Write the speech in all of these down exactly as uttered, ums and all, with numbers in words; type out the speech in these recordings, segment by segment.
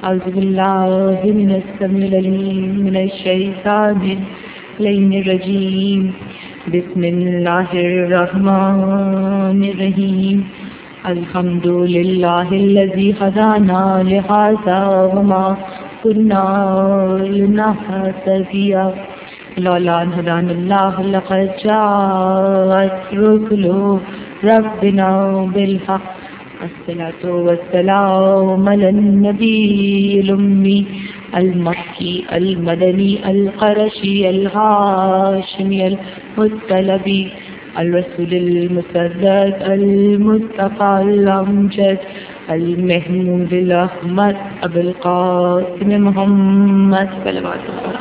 أعوذ بالله من السميع العليم من الشيطان اللعين الرجيم بسم الله الرحمن الرحيم الحمد لله الذي هدانا لهذا وما كنا لنهتدي لولا أن هدانا الله لقد جاءت رسل ربنا بالحق الصلاة والسلام على النبي الأمي المكي المدني القرشي الهاشمي المطلبي الرسول المسدد المصطفى الأمجد المحمود الأحمد أبو القاسم محمد صلوات الله.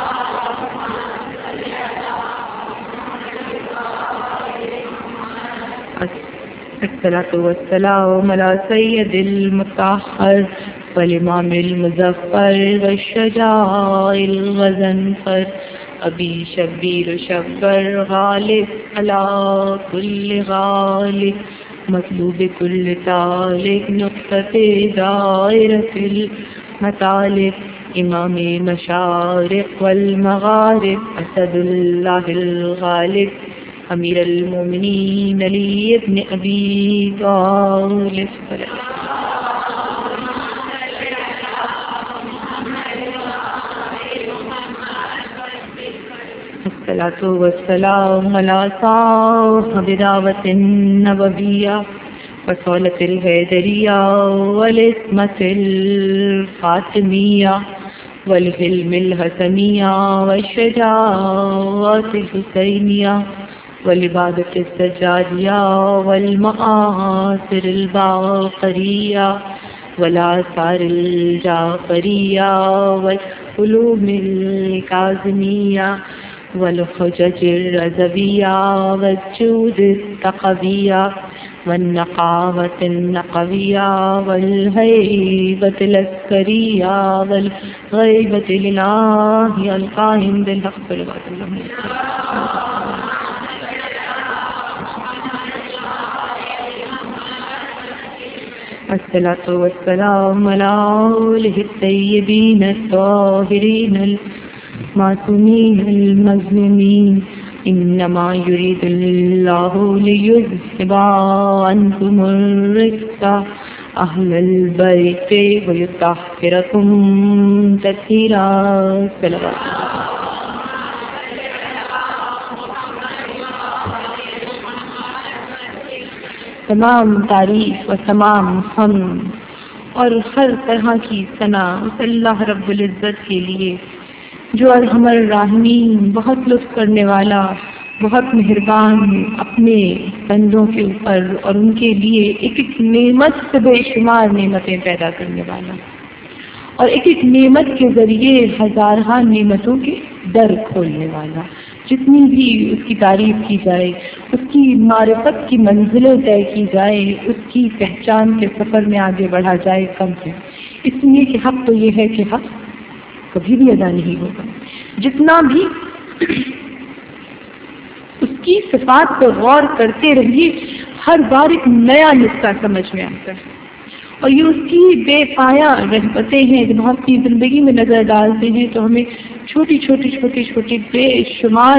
الصلاة والسلام على سيد المطهر والإمام المظفر والشجاع الغضنفر أبي شبير شبر غالب على كل غالب مطلوب كل طالب نقطة دائرة المطالب إمام المشارق والمغارب أسد الله الغالب امیر المومنین علی ابن ابی طالب. الصلاة والسلام على صاحب دعوة النبوية وصولة الحیدریہ والعصمة الفاطمیہ والحلم الحسنیہ والشجاعة الحسینیہ والعبادة السجادية والمآثر الباقرية والآثار الجعفرية والعلوم الكاظمية والحجج الرضوية والجود التقوية والنقاوة النقوية والهيبة العسكرية والغيبة لله القائم بالحق والعدل. الصلاة والسلام على آله الطيبين الطاهرين المعصومين المظلومين إنما يريد الله ليذهب عنكم الرجس أهل البيت ويطهركم تطهيرا. صلوات تمام تعریف و تمام حمد اور ہر طرح کی ثنا اس اللہ رب العزت کے لیے جو ارحم الراحمین بہت لطف کرنے والا بہت مہربان اپنے بندوں کے اوپر اور ان کے لیے ایک ایک نعمت سے بے شمار نعمتیں پیدا کرنے والا اور ایک ایک نعمت کے ذریعے ہزارہ نعمتوں کے در کھولنے والا. جتنی بھی اس کی تعریف کی جائے اس کی معرفت کی منزلیں طے کی جائے اس کی پہچان کے سفر میں آگے بڑھا جائے کم ہے. اس لیے کہ حق تو یہ ہے کہ حق کبھی بھی ادا نہیں ہوگا. جتنا بھی اس کی صفات پر غور کرتے رہیے ہر بار ایک نیا نقطہ سمجھ میں آتا ہے اور یہ اس کی بے پایا رحمتیں ہیں کہ بہت سی زندگی میں نظر ڈالتے ہیں تو ہمیں چھوٹی چھوٹی چھوٹی چھوٹی بے شمار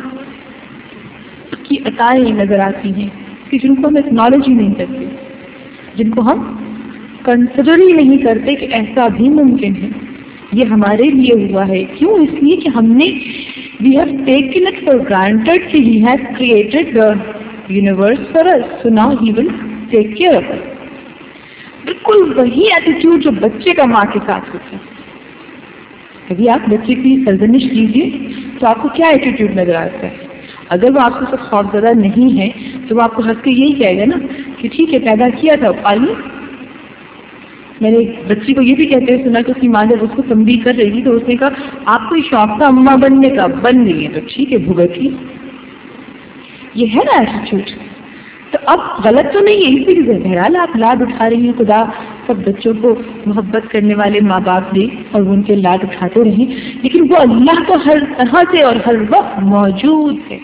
کی عطائیں نظر آتی ہیں کہ جن کو ہم اکنالج ہی نہیں کرتے, جن کو ہم کنسیڈر ہی نہیں کرتے کہ ایسا بھی ممکن ہے. یہ ہمارے لیے ہوا ہے. کیوں؟ اس لیے کہ ہم نے we have taken it for granted کہ he has created the universe for us, so now he will take care of us. بالکل وہی ایٹیٹیوڈ جو بچے کا ماں کے ساتھ ہوتا ہے. کبھی آپ بچے کی سرزنش کیجیے تو آپ کو کیا ایٹیٹیوڈ نظر آتا ہے؟ اگر وہ آپ کو سب خوف زدہ نہیں ہے تو وہ آپ کو ہنس کے یہی کہے گا نا کہ ٹھیک ہے پیدا کیا تھا پالی. میں نے بچی کو یہ بھی کہتے ہوئے سنا کہ اس کی ماں جب اس کو تنبیہ کر رہی تھی تو اس نے کہا آپ کو شوق تھا اماں بننے کا, بن گئی ہے تو ٹھیک ہے بھگتی. یہ ہے نا ایٹیٹیوڈ. تو اب غلط تو نہیں ہے, اسی لیے بہرحال آپ لاد اٹھا رہی ہیں. خدا سب بچوں کو محبت کرنے والے ماں باپ دے اور وہ ان کے لاد اٹھاتے رہیں, لیکن وہ اللہ تو ہر طرح سے اور ہر وقت موجود ہے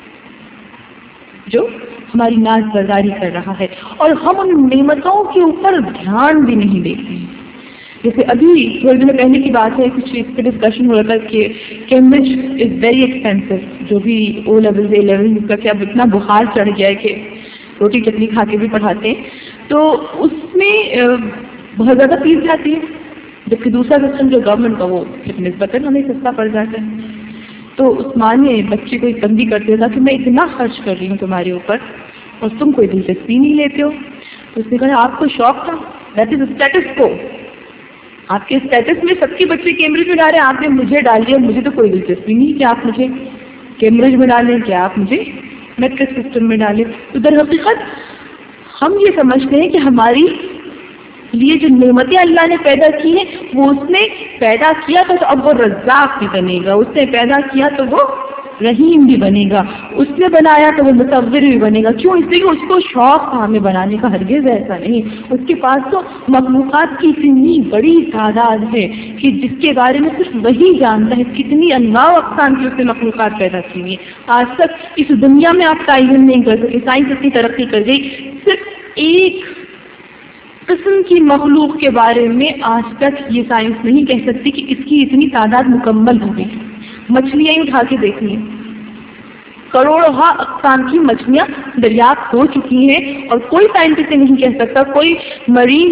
جو ہماری ناز برداری کر رہا ہے, اور ہم ان نعمتوں کے اوپر دھیان بھی نہیں دیتے ہیں. جیسے ابھی تھوڑے دن پہلے کی بات ہے، کچھ اس پہ ڈسکشن ہو رہا تھا کہ کیمبرج از ویری ایکسپینسو، جو بھی او لیول اے لیول کا کہ اب اتنا بخار چڑھ گیا ہے کہ روٹی چٹنی کھا کے بھی پڑھاتے ہیں، تو اس میں بہت زیادہ فیس جاتی ہے، جبکہ دوسرا سسٹم جو گورنمنٹ کا وہ نسبتاً ہمیں سستا پڑ جاتا ہے. تو اس ماں نے بچے کو ایک بندی کرتے تھا کہ میں اتنا خرچ کر رہی ہوں تمہارے اوپر اور تم کوئی دلچسپی نہیں لیتے ہو. تو اس نے کہا آپ کو شوق تھا، دیٹ از اسٹیٹس کو، آپ کے اسٹیٹس میں سب کے بچے کیمبرج میں ڈالے، آپ نے مجھے ڈال دیا، مجھے تو کوئی دلچسپی نہیں کہ آپ مجھے کیمبرج میں ڈالیں، کہ آپ مجھے میٹرک سسٹم میں ڈالیں. تو در حقیقت ہم یہ سمجھتے ہیں کہ ہماری لیے جو نعمتیں اللہ نے پیدا کی ہیں وہ اس نے پیدا کیا تو اب وہ رزاق بھی بنے گا، اس نے پیدا کیا تو وہ رحیم بھی بنے گا، اس نے بنایا تو وہ مصور بھی بنے گا. کیوں؟ اس لیے کہ اس کو شوق تھا ہمیں بنانے کا، ہرگز ایسا نہیں. اس کے پاس تو مخلوقات کی اتنی بڑی تعداد ہے کہ جس کے بارے میں کچھ وہی جانتا ہے، کتنی انواع و اقسام کی اس نے مخلوقات پیدا کی ہوئی ہیں. آج تک اس دنیا میں آپ تعین نہیں کر سکتے، سائنس اتنی ترقی کر گئی، صرف ایک قسم کی مخلوق کے بارے میں آج تک یہ سائنس نہیں کہہ سکتی کہ اس کی اتنی تعداد مکمل ہو گئی. مچھلیاں ہی اٹھا کے دیکھ لیں، کروڑوں اقسام کی مچھلیاں دریافت ہو چکی ہیں اور کوئی سائنٹسٹ نہیں کہہ سکتا، کوئی مرین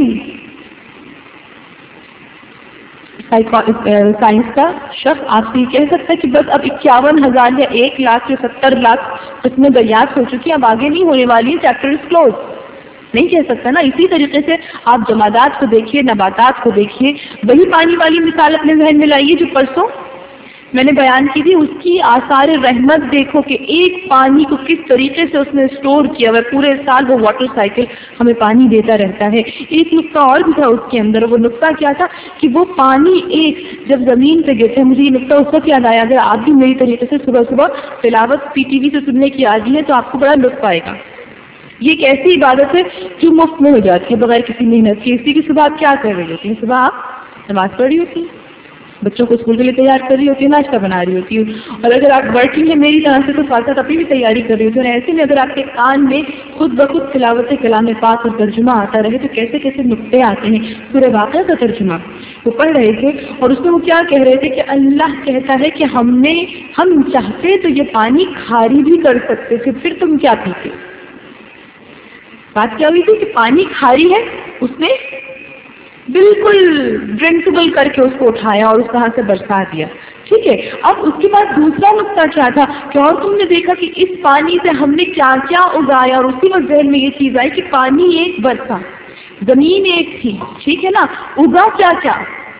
سائنس کا شخص آپ سے یہ کہہ سکتا ہے کہ بس اب اکیاون ہزار یا ایک لاکھ یا ستر لاکھ قسمیں دریافت ہو چکی ہیں، اب آگے نہیں ہونے والی ہے، چیپٹر از کلوز. نہیں کہہ سکتا نا. اسی طریقے سے آپ جمادات کو دیکھیے، نباتات کو دیکھیے، وہی پانی والی مثال اپنے ذہن میں لائیے جو پرسوں میں نے بیان کی تھی. اس کی آثار رحمت دیکھو کہ ایک پانی کو کس طریقے سے اس نے اسٹور کیا ہوا ہے، پورے سال وہ واٹر سائیکل ہمیں پانی دیتا رہتا ہے. ایک نقطہ اور بھی تھا اس کے اندر، وہ نقطہ کیا تھا کہ وہ پانی ایک جب زمین پہ گرتا ہے، مجھے یہ نقطہ اس وقت یاد آیا، اگر آپ بھی میری طریقے سے صبح صبح تلاوت پی ٹی وی سے سننے کی عادی ہے تو آپ کو بڑا لطف آئے گا. یہ ایک ایسی عبادت ہے جو مفت میں ہو جاتی ہے بغیر کسی محنت کی. اسی کی صبح آپ کیا کر رہی ہوتی ہیں؟ صبح آپ نماز پڑھ رہی ہوتی ہیں، بچوں کو اسکول کے لیے تیار کر رہی ہوتی ہے، ناشتہ بنا رہی ہوتی ہے، اور اگر آپ ورکنگ ہے میری طرح سے تو ساتھ ساتھ اپنی بھی تیاری کر رہی ہوتی ہے. اور ایسے میں اگر آپ کے کان میں خود بخود تلاوت کلام پاک اور ترجمہ آتا رہے تو کیسے کیسے نقطے آتے ہیں. سورہ واقعہ کا ترجمہ وہ پڑھ رہے تھے اور اس میں وہ کیا کہہ رہے تھے کہ اللہ کہتا ہے کہ ہم نے ہم چاہتے تو یہ پانی کھاری بھی کر سکتے تھے، پھر تم کیا پیتے. بات کیا ہوئی تھی کہ پانی کھاری ہے، اس نے بالکل ڈرنکبل کر کے اس کو اٹھایا اور اس طرح سے برسا دیا. ٹھیک ہے، اب اس کے بعد دوسرا نقطہ کیا تھا کہ اور تم نے دیکھا کہ اس پانی سے ہم نے کیا کیا اگایا، اور اسی وقت ذہن میں یہ چیز آئی کہ پانی ایک برسا، زمین ایک تھی، ٹھیک ہے نا، اگا کیا کیا.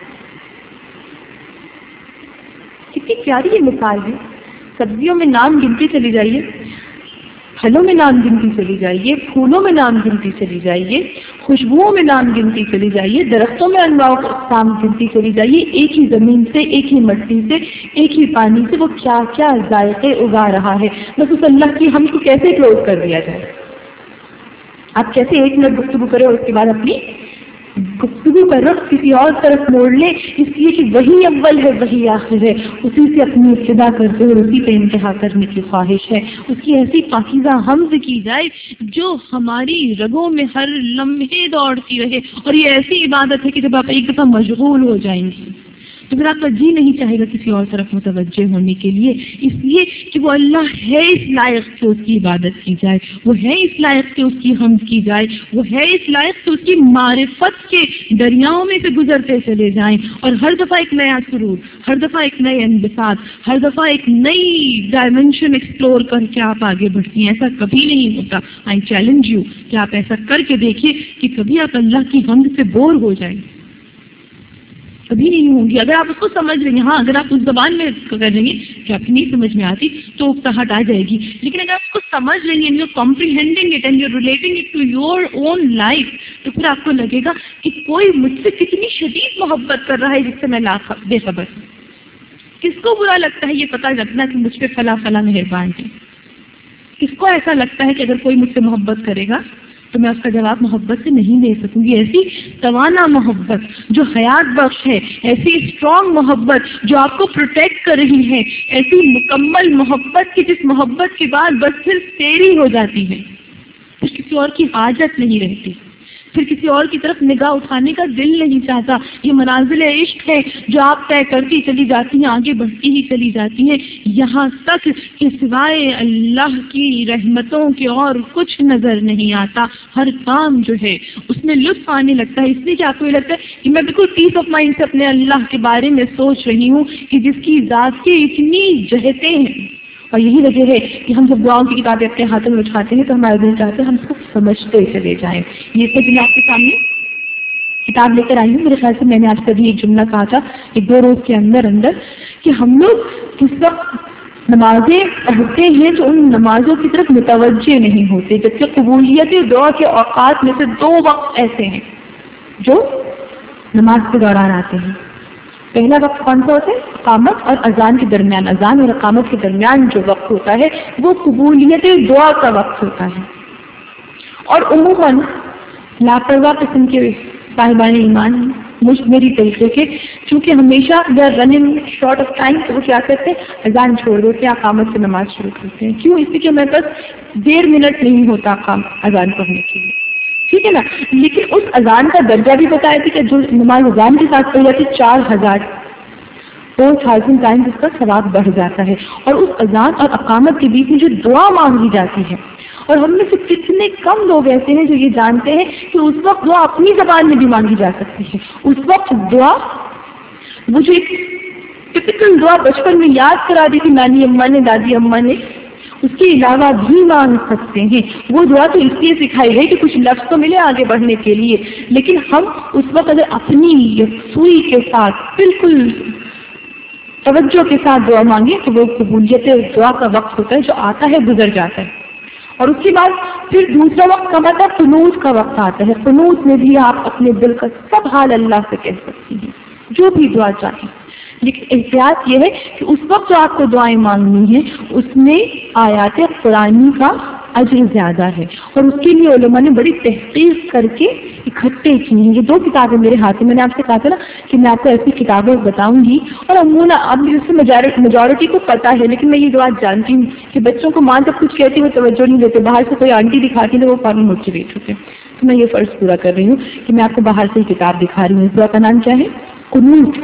کتنی پیاری یہ مثال ہے. سبزیوں میں نام گنتی چلی جائیے، پھلوں میں نام گنتی چلی جائیے، پھولوں میں نام گنتی چلی جائیے، خوشبوؤں میں نام گنتی چلی جائیے، درختوں میں انواع اقسام گنتی چلی جائیے. ایک ہی زمین سے، ایک ہی مٹی سے، ایک ہی پانی سے وہ کیا کیا ذائقے اگا رہا ہے. بس اس اللہ کی ہم کو کیسے کلوز کر دیا جائے. آپ کیسے ایک منٹ گفتگو کریں اور اس کے بعد اپنی گفتگو کا رخ کسی اور طرف موڑ لیں، اس لیے کہ وہی اول ہے وہی آخر ہے، اسی سے اپنی ابتدا کرتے ہوئے اسی پہ انتہا کرنے کی خواہش ہے. اس کی ایسی پاکیزہ حمد کی جائے جو ہماری رگوں میں ہر لمحے دوڑتی رہے. اور یہ ایسی عبادت ہے کہ جب آپ ایک دفعہ مشغول ہو جائیں گے تو پھر آپ کا جی نہیں چاہے گا کسی اور طرف متوجہ ہونے کے لیے، اس لیے کہ وہ اللہ ہے اس لائق کہ اس کی عبادت کی جائے، وہ ہے اس لائق کہ اس کی حمد کی جائے، وہ ہے اس لائق کہ اس کی معرفت کے دریاؤں میں سے گزرتے چلے جائیں اور ہر دفعہ ایک نیا سرور، ہر دفعہ ایک نئے انبساط، ہر دفعہ ایک نئی ڈائمنشن ایکسپلور کر کے آپ آگے بڑھتی ہیں. ایسا کبھی نہیں ہوتا. آئی چیلنج یو کہ آپ ایسا کر کے دیکھیے کہ کبھی آپ اللہ کی حمد سے بور ہو جائیں. کبھی نہیں ہوں گی. اگر آپ اس کو سمجھ رہی ہیں، ہاں اگر آپ اس زبان میں کر رہی ہیں کہ آپ نہیں سمجھ میں آتی تو اکتاہٹ آ جائے گی، لیکن اگر آپ اس کو سمجھ رہی ہیں، you're comprehending it and you're relating it to your own life، تو پھر آپ کو لگے گا کہ کوئی مجھ سے کتنی شدید محبت کر رہا ہے جس سے میں بے خبر. کس کو برا لگتا ہے یہ پتہ لگنا کہ مجھ پہ فلاں فلاں مہربان ہے؟ کس کو ایسا لگتا ہے کہ اگر کوئی مجھ سے محبت کرے گا تو میں اس کا جواب محبت سے نہیں دے سکوں گی؟ ایسی توانا محبت جو حیات بخش ہے، ایسی اسٹرانگ محبت جو آپ کو پروٹیکٹ کر رہی ہے، ایسی مکمل محبت کی جس محبت کے بعد بس صرف تیری ہو جاتی ہے، کسی اور کی حاجت نہیں رہتی. پھر کسی اور کی طرف نگاہ اٹھانے کا دل نہیں چاہتا. یہ منازل عشق ہے جو آپ طے کرتی چلی جاتی ہیں, آگے بڑھتی ہی چلی جاتی ہیں, یہاں تک کہ سوائے اللہ کی رحمتوں کے اور کچھ نظر نہیں آتا. ہر کام جو ہے اس میں لطف آنے لگتا ہے, اس لیے کہ آپ کو یہ لگتا ہے کہ میں بالکل پیس آف مائنڈ سے اپنے اللہ کے بارے میں سوچ رہی ہوں کہ جس کی ذات کی اتنی جہتیں ہیں. اور یہی وجہ ہے کہ ہم جب دعاؤں کی کتابیں اپنے ہاتھوں میں اٹھاتے ہیں تو ہمارے دل چاہتے ہیں ہم اس کو سمجھتے چلے جائیں. یہ تو میں آپ کے سامنے کتاب لے کر آئی ہوں. میرے خیال سے میں نے آپ سے بھی ایک جملہ کہا تھا ایک دو روز کے اندر اندر کہ ہم لوگ اس وقت نمازیں پڑھتے ہیں تو ان نمازوں کی طرف متوجہ نہیں ہوتے, جبکہ قبولیت دعا کے اوقات میں سے دو وقت ایسے ہیں جو نماز کے دوران آتے ہیں. پہلا وقت کون سا ہوتا ہے؟ اقامت اور اذان کے درمیان. اذان اور اقامت کے درمیان جو وقت ہوتا ہے وہ قبولیت دعا کا وقت ہوتا ہے. اور عموماً لاپرواہ قسم کے صاحبان ایمان مجھ میری طریقے کے چونکہ ہمیشہ they running short of time تو وہ کیا کرتے ہیں اذان چھوڑ دیتے ہیں, اقامت سے نماز شروع کرتے ہیں. کیوں؟ اس لیے کہ میرے پاس ڈیڑھ منٹ نہیں ہوتا اذان پڑھنے کے لیے, ٹھیک ہے نا. لیکن اس اذان کا درجہ بھی بتایا تھا کہ جو نماز اذان کے ساتھ پڑھی جاتی ہے چار ہزار فور تھاؤزینڈ ٹائمز اس کا ثواب بڑھ جاتا ہے. اور اس اذان اور اقامت کے بیچ میں جو دعا مانگی جاتی ہے, اور ہم میں سے کتنے کم لوگ ایسے ہیں جو یہ جانتے ہیں کہ اس وقت دعا اپنی زبان میں بھی مانگی جا سکتی ہے. اس وقت دعا وہ جو ایک ٹپکل دعا بچپن میں یاد کرا دی تھی نانی اماں نے, دادی اماں نے, اس کے علاوہ بھی مانگ سکتے ہیں. وہ دعا تو اس لیے سکھائی ہے کہ کچھ لفظ تو ملے آگے بڑھنے کے لیے, لیکن ہم اس وقت اگر اپنی یکسوئی کے ساتھ بالکل توجہ کے ساتھ دعا مانگے تو وہ قبولیت دعا کا وقت ہوتا ہے جو آتا ہے گزر جاتا ہے. اور اس کے بعد پھر دوسرا وقت کا مطلب قنوت کا وقت آتا ہے. قنوت میں بھی آپ اپنے دل کا سب حال اللہ سے کہہ سکتی ہیں جو بھی دعا چاہیں, لیکن احتیاط یہ ہے کہ اس وقت جو آپ کو دعائیں مانگنی ہیں اس میں آیات قرآنی کا اجر زیادہ ہے, اور اس کے لیے علماء نے بڑی تحقیق کر کے اکٹھے کی ہیں. یہ دو کتابیں میرے ہاتھ میں, میں نے آپ سے کہا تھا نا کہ میں آپ کو ایسی کتابیں بتاؤں گی, اور عموماً اب جس سے میجورٹی کو پتا ہے, لیکن میں یہ بات جانتی ہوں کہ بچوں کو ماں جب کچھ کہتی وہ توجہ نہیں دیتے, باہر سے کوئی آنٹی دکھاتی ہے وہ فوراً موٹیویٹ ہوتے ہیں. تو میں یہ فرض پورا کر رہی ہوں کہ میں آپ کو باہر سے ہی کتاب دکھا رہی ہوں. اس دعا کا نام کیا ہے؟ قنوت.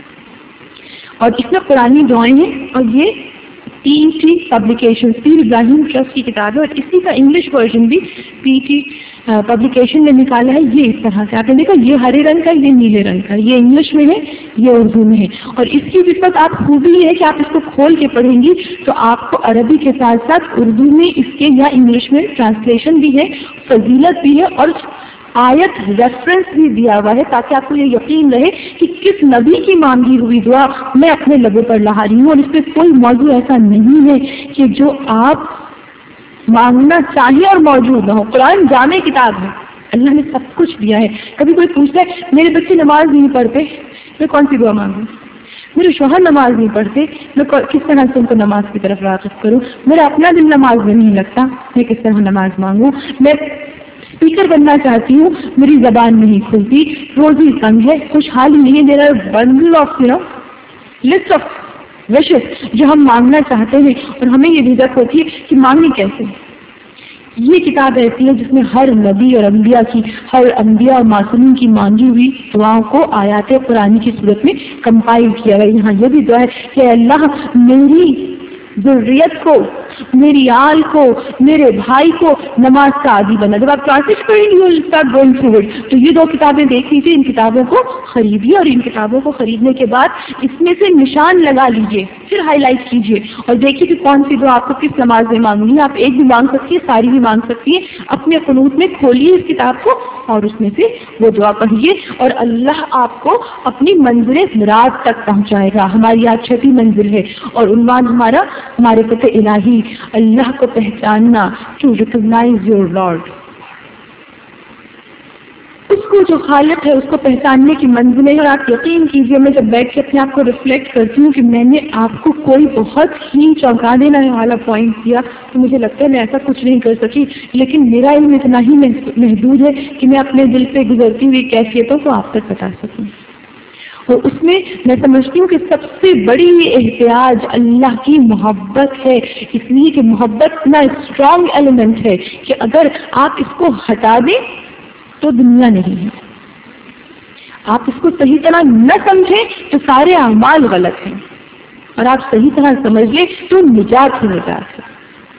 اور اس میں قرآنی دعائیں ہیں, اور یہ P T publication Pir Ibrahim trust کی کتاب ہے, اور اسی کا انگلش ورژن بھی پی ٹی پبلیکیشن نے نکالا ہے. یہ اس طرح سے آپ نے دیکھا, یہ ہرے رنگ کا, یہ نیلے رنگ کا, یہ انگلش میں ہے, یہ اردو میں ہے. اور اس کی نسبت آپ خوبی یہ ہے کہ آپ اس کو کھول کے پڑھیں گی تو آپ کو عربی کے ساتھ ساتھ اردو میں اس کے یا انگلش میں ٹرانسلیشن بھی ہے, فضیلت بھی ہے, اور آیت ریفرنس بھی دیا ہوا ہے تاکہ آپ کو یہ یقین رہے کہ کس نبی کی مانگی ہوئی دعا میں اپنے لبوں پر لا رہی ہوں. اور اس میں کوئی موضوع ایسا نہیں ہے کہ جو آپ مانگنا چاہیے اور موجود نہ ہو. قرآن جامع کتاب ہے, اللہ نے سب کچھ دیا ہے. کبھی کوئی پوچھتا ہے میرے بچے نماز نہیں پڑھتے, میں کون سی دعا مانگوں؟ میرے شوہر نماز نہیں پڑھتے, میں کس طرح سے ان کو نماز کی طرف راغب کروں؟ میرا اپنا دل نماز میں نہیں لگتا, میں کس طرح نماز مانگوں؟ میں اسپیکر بننا چاہتی ہوں, میری زبان نہیں کھلتی, روزی تنگ ہے, خوشحالی نہیں ہے. There are bundle of you know list of wishes جو ہم مانگنا چاہتے ہیں, اور ہمیں یہ جھجک ہوتی ہے کہ مانگنی کیسے. یہ کتاب ایسی ہے جس میں ہر نبی اور انبیاء کی ہر انبیاء اور معصومین کی مانگی ہوئی دعاؤں کو آیات قرآن کی صورت میں کمپائل کیا گیا. یہاں یہ بھی دعا ہے کہ اللہ میری ذریت کو, میری آل کو, میرے بھائی کو نماز کا عادی بنا. جب آپ ٹرانسلیٹ کریں گے تو یہ دو کتابیں دیکھ لیجیے, ان کتابوں کو خریدیے, اور ان کتابوں کو خریدنے کے بعد اس میں سے نشان لگا لیجیے, پھر ہائی لائٹ کیجیے اور دیکھیے کہ کون سی دعا آپ کو کس نماز میں مانگنی ہے. آپ ایک بھی مانگ سکتی ہے, ساری بھی مانگ سکتی ہے. اپنے قنوت میں کھولیے اس کتاب کو اور اس میں سے وہ دعا پڑھیے, اور اللہ آپ کو اپنی منزل مراد تک پہنچائے گا. ہماری آج چھٹی منزل ہے, اور عنوان ہمارا معرفت الہی, اللہ کو پہچاننا, ٹو ریکگنائز یور لارڈ. اس کو جو خالق ہے اس کو پہچاننے کی منزل ہے. اور آپ یقین کیجیے, میں جب بیٹھ کے اپنے آپ کو ریفلیکٹ کرتی ہوں کہ میں نے آپ کو کوئی بہت ہی چونکا دینا والا پوائنٹ دیا, تو مجھے لگتا ہے میں ایسا کچھ نہیں کر سکی, لیکن میرا علم اتنا ہی محدود ہے کہ میں اپنے دل سے گزرتی ہوئی کیفیتوں کو آپ تک بتا سکوں. اور اس میں میں سمجھتی ہوں کہ سب سے بڑی احتیاج اللہ کی محبت ہے, اس لیے کہ محبت اتنا اسٹرانگ ایلیمنٹ ہے کہ اگر آپ اس کو ہٹا دیں تو دنیا نہیں ہے. آپ اس کو صحیح طرح نہ سمجھیں تو سارے اعمال غلط ہیں، اور آپ صحیح طرح سمجھ لیں تو نجات ہی نجات ہے.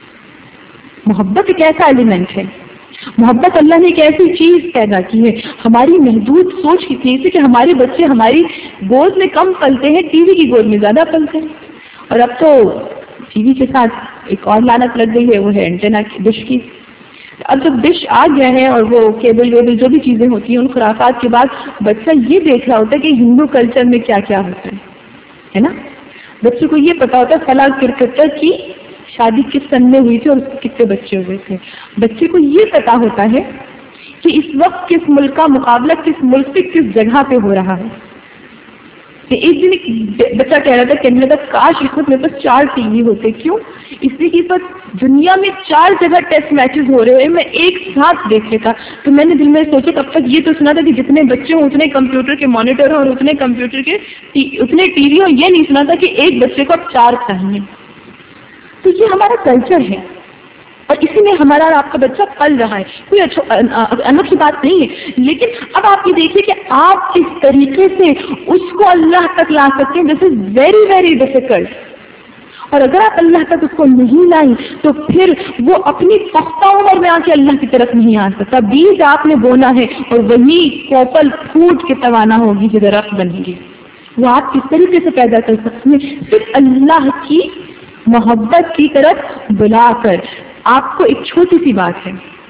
محبت ایک ایسا ایلیمنٹ ہے، محبت اللہ نے ایک ایسی چیز پیدا کی ہے. ہماری محدود سوچ کی چیز ہے کہ ہمارے بچے ہماری گود میں کم پلتے ہیں، ٹی وی کی گود میں زیادہ پلتے ہیں. اور اب تو ٹی وی کے ساتھ ایک اور لعنت لگ گئی ہے، وہ ہے اینٹینا کی، ڈش کی. اب جب ڈش آ گیا ہے اور وہ کیبل ویبل جو بھی چیزیں ہوتی ہیں ان خرافات کے بعد بچہ یہ دیکھ رہا ہوتا ہے کہ ہندو کلچر میں کیا کیا ہوتا ہے ہے نا. بچے کو یہ پتا ہوتا ہے فلاں کرکٹر کی شادی کس سن میں ہوئی تھی اور اس کے کتنے بچے ہوئے تھے. بچے کو یہ پتا ہوتا ہے کہ اس وقت کس ملک کا مقابلہ کس ملک سے کس جگہ پہ ہو رہا ہے. ایک دن ایک بچہ کہہ رہا تھا کہنے لگا کاش اس وقت میرے پاس چار ٹی وی ہوتے. کیوں؟ اس لیے کہ اس وقت دنیا میں چار جگہ ٹیسٹ میچز ہو رہے ہیں، میں ایک ساتھ دیکھ لیتا. تو میں نے دل میں سوچا تب تک یہ تو سنا تھا کہ جتنے بچے ہوں اتنے کمپیوٹر کے مانیٹر ہوں اور اتنے کمپیوٹر کے اتنے ٹی وی ہوں. یہ نہیں سنا تھا کہ ایک بچے کو اب چار چاہیے. تو یہ ہمارا کلچر ہے اور اسی میں ہمارا اور آپ کا بچہ پل رہا ہے. کوئی اچھا انوکھی بات نہیں ہے، لیکن اب آپ یہ دیکھیے کہ آپ کس طریقے سے اس کو اللہ تک لا سکتے ہیں. This is very very difficult. اور اگر آپ اللہ تک اس کو نہیں لائیں تو پھر وہ اپنی پختہ عمر میں آ کے اللہ کی طرف نہیں آ سکتا. بیج آپ نے بونا ہے اور وہی کوپل پھوٹ کے توانا ہوگی جو درخت بنے گی. وہ آپ کس طریقے سے پیدا کر سکتے ہیں؟ صرف اللہ کی محبت کی طرف بلا کر. آپ کو ایک چھوٹی سی بات ہے،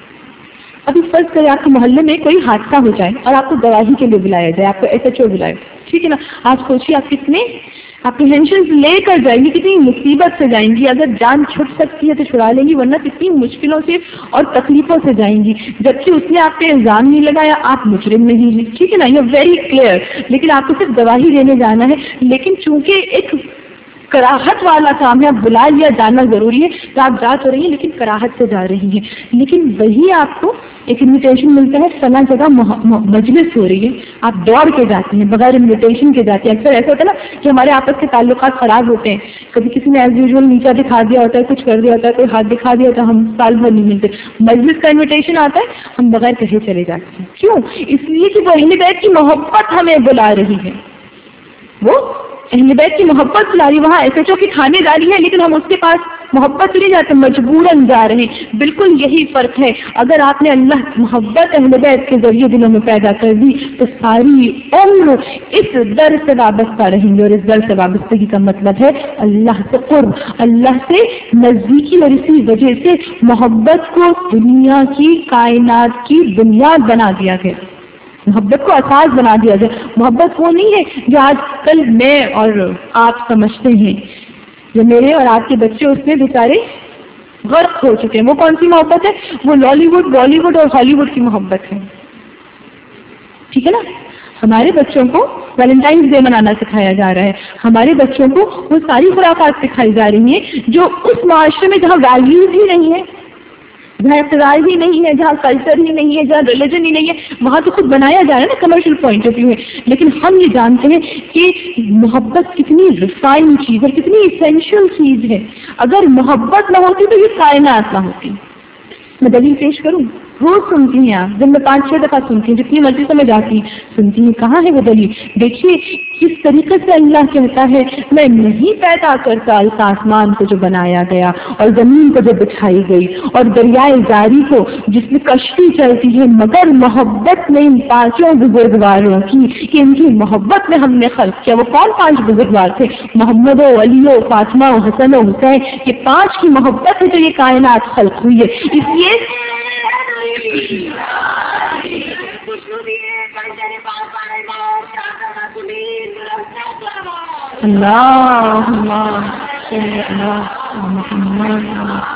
ابھی فرض کریں آپ کے محلے میں کوئی حادثہ ہو جائے اور آپ کو گواہی کے لیے بلایا جائے، آپ کو ایس ایچ او بلائے، ٹھیک ہے نا. آپ سوچیے آپ کتنے اپریہینشنز لے کر جائیں گی، کتنی مصیبت سے جائیں گی. اگر جان چھٹ سکتی ہے تو چھڑا لیں گی، ورنہ کتنی مشکلوں سے اور تکلیفوں سے جائیں گی. جبکہ اس نے آپ پہ الزام نہیں لگایا، آپ مجرم نہیں ہیں، ٹھیک ہے نا. یہ ویری کلیئر. لیکن آپ کو صرف گواہی دینے جانا ہے. لیکن چونکہ ایک کراہت والا کام ہے، آپ بلا لیا جانا ضروری ہے تو آپ جا تو رہی ہیں لیکن کراہت سے جا رہی ہیں. لیکن وہی آپ کو ایک انویٹیشن ملتا ہے، فلاں جگہ مجلس ہو رہی ہے، آپ دوڑ کے جاتے ہیں، بغیر انویٹیشن کے جاتے ہیں. اکثر ایسا ہوتا ہے نا کہ ہمارے آپس کے تعلقات خراب ہوتے ہیں، کبھی کسی نے ایز یوزول نیچا دکھا دیا ہوتا ہے، کچھ کر دیا ہوتا ہے، کوئی ہاتھ دکھا دیا ہوتا ہے، ہم سال بھر نہیں ملتے. مجلس کا انویٹیشن آتا ہے، ہم بغیر کہیں چلے جاتے ہیں. کیوں؟ اس لیے کہ وہ اہل بیت کی محبت ہمیں بلا رہی ہے. وہ اہل بیت کی محبت بلا رہی ہے. وہاں ایس ایچ او کی تھانے داری ہے لیکن ہم اس کے پاس محبت نہیں جاتے، مجبوراً جا رہے ہیں. بالکل یہی فرق ہے. اگر آپ نے اللہ محبت اہل بیت کے ذریعے دلوں میں پیدا کر دی تو ساری عمر اس در سے وابستہ رہیں گے. اور اس در سے وابستگی کا مطلب ہے اللہ سے قرب، اللہ سے نزدیکی. اور اسی وجہ سے محبت کو دنیا کی کائنات کی بنیاد بنا دیا گیا، محبت کو اساس بنا دیا گیا. محبت وہ نہیں ہے جو آج کل میں اور آپ سمجھتے ہیں، جو میرے اور آپ کے بچے اس میں بیچارے غرق ہو چکے ہیں. وہ کون سی محبت ہے؟ وہ لالی ووڈ، بالی ووڈ اور ہالی ووڈ کی محبت ہے. ٹھیک ہے نا. ہمارے بچوں کو ویلنٹائنس ڈے منانا سکھایا جا رہا ہے، ہمارے بچوں کو وہ ساری خرافات سکھائی جا رہی ہیں جو اس معاشرے میں جہاں ویلیوز ہی نہیں ہے، جہاں اقتدار ہی نہیں ہے، جہاں کلچر ہی نہیں ہے، جہاں ریلیجن ہی نہیں ہے، وہاں تو خود بنایا جا رہا ہے نا کمرشل پوائنٹ آف ویو ہے. لیکن ہم یہ جانتے ہیں کہ محبت کتنی ریفائن چیز ہے، کتنی ایسینشیل چیز ہے. اگر محبت نہ ہوتی تو یہ کائنات نہ ہوتی. میں دلیل پیش کروں؟ روز سنتی ہیں آپ، دن میں پانچ چھ دفعہ سنتی ہیں، جتنی مرضی سے میں جاتی سنتی ہیں. کہاں ہے وہ دلیل؟ دیکھیے کس طریقے سے اللہ کہتا ہے میں نہیں پیدا کرتا اس آسمان کو جو بنایا گیا اور زمین کو جو بچھائی گئی اور دریائے جاری کو جس میں کشتی چلتی ہے، مگر محبت میں ان پانچوں بزرگواروں کی، کہ ان کی محبت میں ہم نے خلق کیا. وہ کون پانچ بزرگوار تھے؟ محمد و علی و فاطمہ و حسن و حسین. یہ پانچ کی محبت ہے جو یہ کائنات خلق ہوئی ہے. اس لیے اللہم صلی علی محمد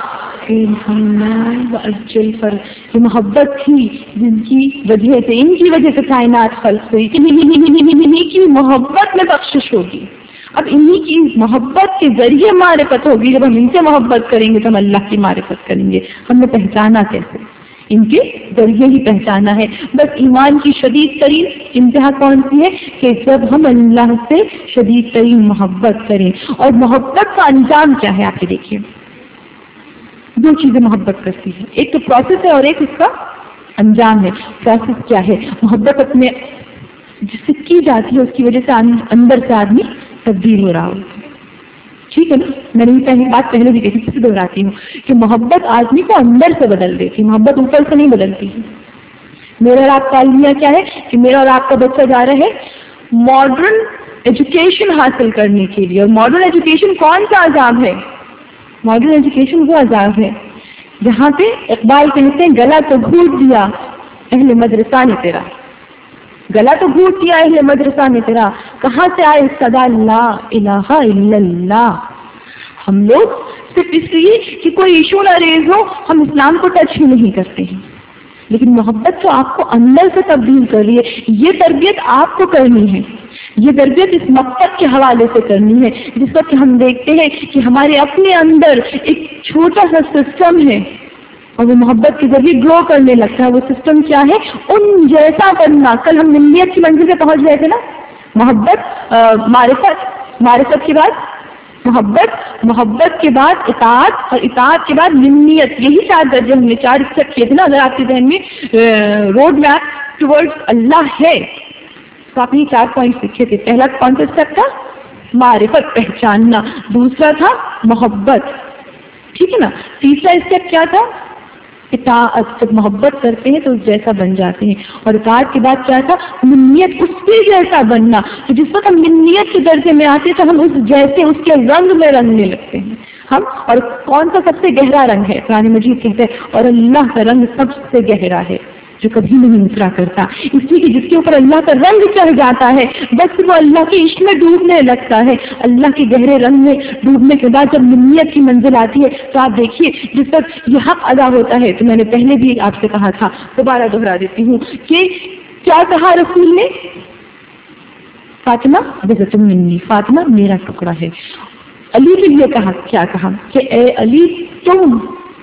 وعجل فرج. یہ محبت تھی جن کی وجہ سے، ان کی وجہ سے کائنات خلق ہوئی. انہی کی محبت میں بخشش ہوگی. اب انہی کی محبت کے ذریعے معرفت ہوگی. جب ہم ان سے محبت کریں گے تو ہم اللہ کی معرفت کریں گے. ہم نے پہچانا کیسے؟ ان کے ذریعے ہی پہچانا ہے. بس ایمان کی شدید ترین انتہا کون سی ہے؟ کہ جب ہم اللہ سے شدید ترین محبت کریں. اور محبت کا انجام کیا ہے؟ آپ یہ دیکھیے، دو چیزیں محبت کرتی ہے، ایک تو پروسیس ہے اور ایک اس کا انجام ہے، پروسیس کیا ہے. محبت اپنے جس سے کی جاتی ہے اس کی وجہ سے اندر سے آدمی تبدیل ہو رہا ہوتا ہے. ٹھیک ہے نا؟ میں نے پہلی بات پہلے بھی کہی سے دہراتی ہوں کہ محبت آدمی کو اندر سے بدل دیتی، محبت اوپر سے نہیں بدلتی. میرا اور آپ کا المیہ کیا ہے کہ میرا اور آپ کا بچہ جا رہا ہے ماڈرن ایجوکیشن حاصل کرنے کے لیے. اور ماڈرن ایجوکیشن کون سا عذاب ہے؟ ماڈرن ایجوکیشن وہ عذاب ہے جہاں پہ اقبال کہتے ہیں گلا تو گھونٹ دیا اہل مدرسہ نے تیرا، گلا تو گھونٹ دیا اہل مدرسہ نے تیرا، کہاں سے آئے صدا لا الہ الا اللہ. ہم لوگ صرف اس لیے کہ کوئی ایشو نہ ریز ہو ہم اسلام کو ٹچ ہی نہیں کرتے ہیں، لیکن محبت تو آپ کو اندر سے تبدیل کر رہی ہے. یہ تربیت آپ کو کرنی ہے، یہ تربیت اس مقصد کے حوالے سے کرنی ہے. جس وقت ہم دیکھتے ہیں کہ ہمارے اپنے اندر ایک چھوٹا سا سسٹم ہے اور وہ محبت کے ذریعے گرو کرنے لگتا ہے. وہ سسٹم کیا ہے؟ ان جیسا بننا. کل ہم منیت کی منزل پہ پہنچ گئے تھے نا. محبت، معرفت، معرفت کے بعد محبت، محبت کے بعد اطاعت، اور اطاعت کے بعد منیت. یہی چار درجے ہم نے چار اسٹیپ کیے تھے نا. اگر آپ کے ذہن میں روڈ میپ ٹورڈ اللہ ہے تو آپ نے چار پوائنٹ لکھے تھے. پہلا کون سا اسٹیپ تھا؟ معرفت، پہچاننا. دوسرا تھا محبت، ٹھیک ہے نا. تیسرا اسٹیپ کیا تھا؟ اطاعت. جب محبت کرتے ہیں تو اس جیسا بن جاتے ہیں. اور اطاعت کے بعد کیا تھا؟ منیت، اس کے جیسا بننا. تو جس وقت ہم منیت کے درجے میں آتے ہیں تو ہم اس جیسے اس کے رنگ میں رنگنے لگتے ہیں ہم. اور کون سا سب سے گہرا رنگ ہے؟ قرآن مجید کہتے ہیں اور اللہ کا رنگ سب سے گہرا ہے جو کبھی نہیں اترا کرتا. اس لیے کہ جس کے اوپر اللہ کا رنگ چڑھ جاتا ہے بس وہ اللہ کے عشق میں ڈوبنے لگتا ہے. اللہ کے گہرے رنگ میں ڈوبنے کے بعد جب منیت کی منزل آتی ہے تو آپ دیکھیے جس وقت یہ حق ادا ہوتا ہے. تو میں نے پہلے بھی آپ سے کہا تھا، دوبارہ دوہرا دیتی ہوں کہ کیا کہا رسول نے؟ فاطمہ بذت منی، فاطمہ میرا ٹکڑا ہے. علی کے لیے کہا، کیا کہا کہ اے علی تم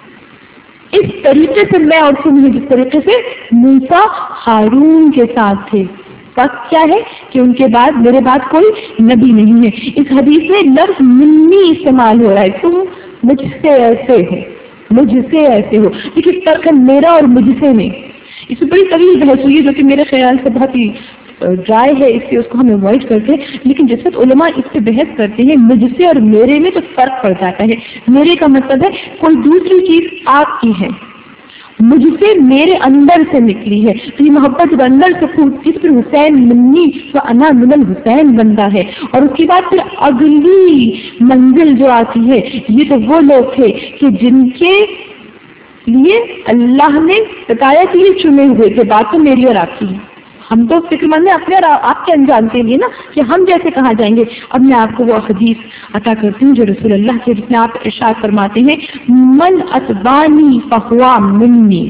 اس طریقے سے میں اور تم ہیں جس طریقے سے موسیٰ ہارون کے ساتھ تھے. فرق کیا ہے کہ ان کے بعد میرے بعد کوئی نبی نہیں ہے. اس حدیث میں لفظ منی استعمال ہو رہا ہے. تم مجھ سے ایسے ہو، مجھ سے ایسے ہو. لیکن فرق ہے میرا اور مجھ سے میں. اس میں بڑی طویل بحث ہوئی ہے جو کہ میرے خیال سے بہت ہی ڈرائی ہے، اس لیے اس کو ہم اوائڈ کرتے ہیں. لیکن جس وقت علماء اس پہ بحث کرتے ہیں مجھ سے اور میرے میں تو فرق پڑ جاتا ہے. میرے کا مطلب ہے کوئی دوسری چیز آپ کی ہے، مجھ سے میرے اندر سے نکلی ہے. تو یہ محبت جب اندر سے پھوٹتی تو پھر حسین منی تو انا من الحسین بنتا ہے. اور اس کے بعد پھر اگلی منزل جو آتی ہے یہ تو وہ لوگ تھے کہ جن کے لیے اللہ نے بتایا کہ یہ چنے ہوئے تھے. بات تو میری اور آپ کی ہے. ہم تو فکر مند ہیں اپنے اور آپ کے انجام کے لیے نا کہ ہم جیسے کہاں جائیں گے. اب میں آپ کو وہ حدیث عطا کرتی ہوں جو رسول اللہ کے جس میں آپ ارشاد فرماتے ہیں من اتبانی فہو منی،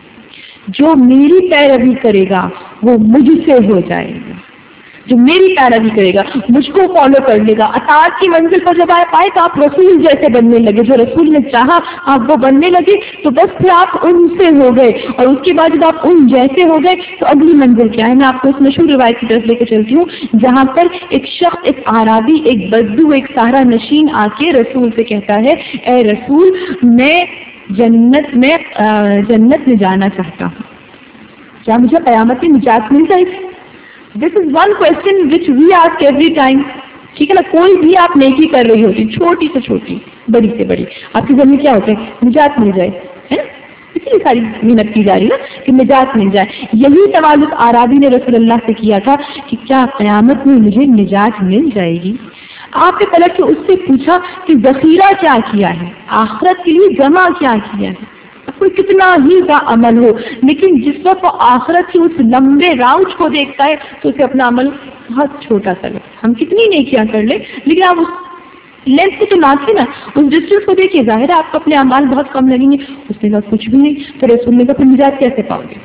جو میری پیروی کرے گا وہ مجھ سے ہو جائے گا. جو میری پیروی کرے گا مجھ کو فالو کر لے گا. اطاعت کی منزل پر جب آپ آئے تو آپ رسول جیسے بننے لگے. جو رسول نے چاہا آپ وہ بننے لگے تو بس پھر آپ ان سے ہو گئے. اور اس کے بعد جب آپ ان جیسے ہو گئے تو اگلی منزل کیا ہے؟ میں آپ کو اس مشہور روایت کی طرف لے کے چلتی ہوں جہاں پر ایک شخص، ایک اعرابی، ایک بدو، ایک صحرا نشین آ کے رسول سے کہتا ہے اے رسول میں جنت میں جنت میں جانا چاہتا ہوں، کیا مجھے قیامت میں نجات مل جائے گی؟ This is one question which we ask every time. ٹھیک ہے نا. کوئی بھی آپ نیکی کر رہی ہوتی، چھوٹی سے چھوٹی، بڑی سے بڑی، آپ کے ذہن میں کیا ہوتا ہے؟ نجات مل جائے، ہے نا. اسی لیے ساری محنت کی جا رہی ہے نا کہ نجات مل جائے. یہی سوال اس اعرابی نے رسول اللہ سے کیا تھا کہ کیا قیامت میں مجھے نجات مل جائے گی؟ آپ نے پلٹ کے اس سے پوچھا کہ ذخیرہ کیا کیا ہے، آخرت کے لیے جمع کیا کیا ہے. کوئی کتنا ہی کا عمل ہو لیکن جس وقت وہ آخرت کی اس لمبے راؤنڈ کو دیکھتا ہے تو اسے اپنا عمل بہت چھوٹا سا لگتا ہے. ہم کتنی نیکیاں کر لیں لیکن آپ اس لینس کو تو ناچے نا، اس ڈسٹینس کو دیکھیے. ظاہر ہے آپ کو اپنے اعمال بہت کم لگیں گے. اس نے کہا کچھ بھی نہیں. تو رسول نے کہا پھر نجات کیسے پاؤ گے؟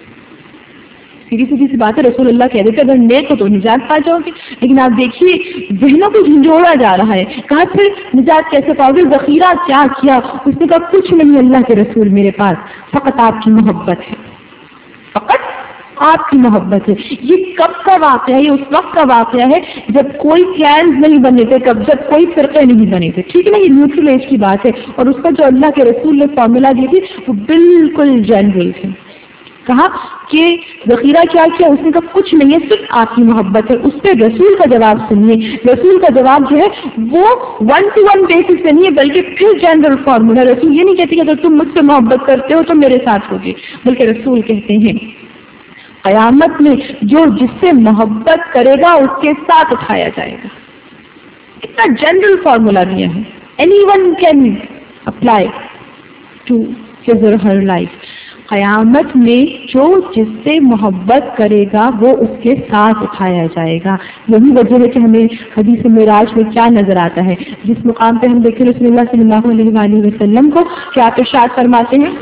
سیدھی سیدھی سی بات ہے. رسول اللہ کہہ دیتے اگر نیک ہو تو نجات پا جاؤ گے. لیکن آپ دیکھیے ذہنوں کو جھنجھوڑا جا رہا ہے. کہا پھر نجات کیسے پاؤ گے؟ ذخیرہ کیا کیا؟ اس نے کہا کچھ نہیں اللہ کے رسول میرے پاس فقط آپ کی محبت ہے، فقط آپ کی محبت ہے. یہ کب کا واقعہ ہے؟ یہ اس وقت کا واقعہ ہے جب کوئی کلینز نہیں بنے تھے، کب جب کوئی فرقے نہیں بنے تھے. ٹھیک ہے نا. یہ نیوٹرل ایج کی بات ہے اور اس کا جو اللہ کے رسول نے فارمولا دی تھی وہ بالکل جنرل تھی. کہا کہ ذخیرہ کیا کیا؟ اس نے کہا کچھ نہیں ہے، صرف آپ کی محبت ہے۔ اس پہ رسول کا جواب سنیے، رسول کا جواب جو ہے وہ ون ٹو ون بیسس پہ نہیں ہے بلکہ پھر جنرل فارمولا۔ رسول یہ نہیں کہتے کہ اگر تم مجھ سے محبت کرتے ہو تو میرے ساتھ ہوگی، بلکہ رسول کہتے ہیں قیامت میں جو جس سے محبت کرے گا اس کے ساتھ اٹھایا جائے گا۔ کتنا جنرل فارمولا دیا ہے، anyone can apply to his or her life. قیامت میں جو جس سے محبت کرے گا وہ اس کے ساتھ اٹھایا جائے گا۔ یہی وجہ ہے کہ ہمیں حدیث معراج میں کیا نظر آتا ہے، جس مقام پہ ہم دیکھیں رسول اللہ صلی اللہ علیہ وآلہ وسلم کو کیا آپ ارشاد فرماتے ہیں؟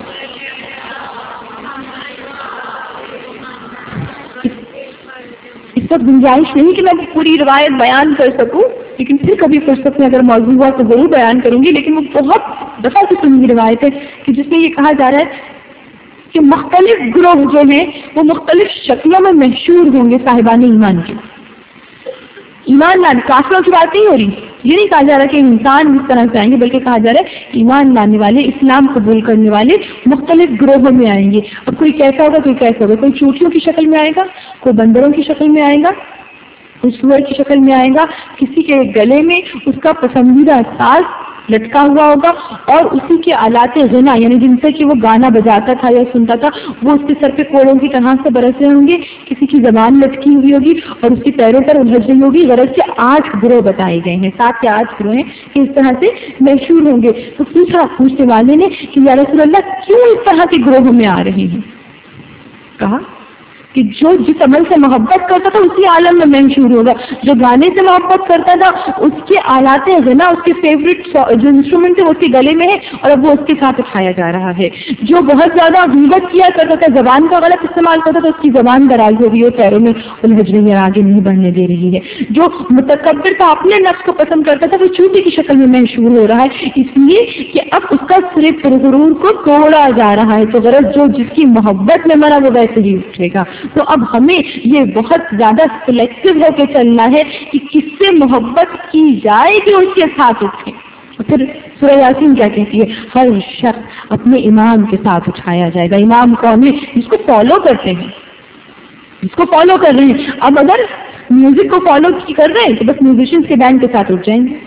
اس وقت گنجائش نہیں کہ میں پوری روایت بیان کر سکوں، لیکن پھر کبھی فرصت میں اگر موضوع ہوا تو ضرور بیان کروں گی، لیکن وہ بہت دفعہ سے سنی ہوئی روایت ہے کہ جس میں یہ کہا جا رہا ہے کہ مختلف گروہ جو ہیں وہ مختلف شکلوں میں محشور ہوں گے صاحبان ایمان کے۔ ایمان لانے کافروں کی بات نہیں ہو رہی، یہ نہیں کہا جا رہا کہ انسان اس طرح سے آئیں گے، بلکہ کہا جا رہا ہے ایمان لانے والے، اسلام قبول کرنے والے مختلف گروہوں میں آئیں گے۔ اب کوئی کیسا ہوگا، کوئی کیسا ہوگا، کوئی چوٹیوں کی شکل میں آئے گا، کوئی بندروں کی شکل میں آئے گا، کوئی سور کی شکل میں آئے گا، کسی کے گلے میں اس کا پسندیدہ ساز لٹکا ہوا ہوگا اور اسی کے آلات غنا یعنی جن سے کہ وہ گانا بجاتا تھا یا سنتا تھا وہ اس کے سر پہ کوڑوں کی طرح سے برس رہے ہوں گے، کسی کی زبان لٹکی ہوئی ہوگی اور اس کے پیروں پر الجھ رہی ہوگی۔ غرض سے آٹھ گروہ بتائے گئے ہیں، سات یا آٹھ گروہ ہیں کہ اس طرح سے محشور ہوں گے۔ تو پوچھا پوچھنے والے نے کہ یا رسول اللہ کیوں اس طرح کے گروہوں میں آ رہے ہیں؟ کہا کہ جو جس عمل سے محبت کرتا تھا اسی عالم میں محشور ہوگا، جو گانے سے محبت کرتا تھا اس کے آلات غنا، اس کے فیوریٹ جو انسٹرومنٹ ہے وہ اس کے گلے میں ہے اور اب وہ اس کے ساتھ اٹھایا جا رہا ہے، جو بہت زیادہ غیبت کیا کرتا تھا، زبان کا غلط استعمال کرتا تھا، اس کی زبان دراز ہو گئی اور پیروں میں الجھ رہی ہے، آگے نہیں بڑھنے دے رہی ہے، جو متکبر تھا اپنے نفس کو پسند کرتا تھا وہ چوٹی کی شکل میں محشور ہو رہا ہے، اس لیے کہ اب اس کا صرف غرور کو توڑا جا رہا ہے۔ تو غرض جو جس کی محبت میں مرا وہ ویسے ہی اٹھے گا۔ تو اب ہمیں یہ بہت زیادہ سلیکٹو ہو کے چلنا ہے کہ کس سے محبت کی جائے کہ اس کے ساتھ اٹھے۔ پھر سورہ یاسین کیا کہتی ہے؟ ہر شخص اپنے امام کے ساتھ اٹھایا جائے گا۔ امام کون ہے؟ جس کو فالو کرتے ہیں، جس کو فالو کر رہے ہیں۔ اب اگر میوزک کو فالو کر رہے ہیں تو بس میوزیشنز کے بینڈ کے ساتھ اٹھ جائیں گے۔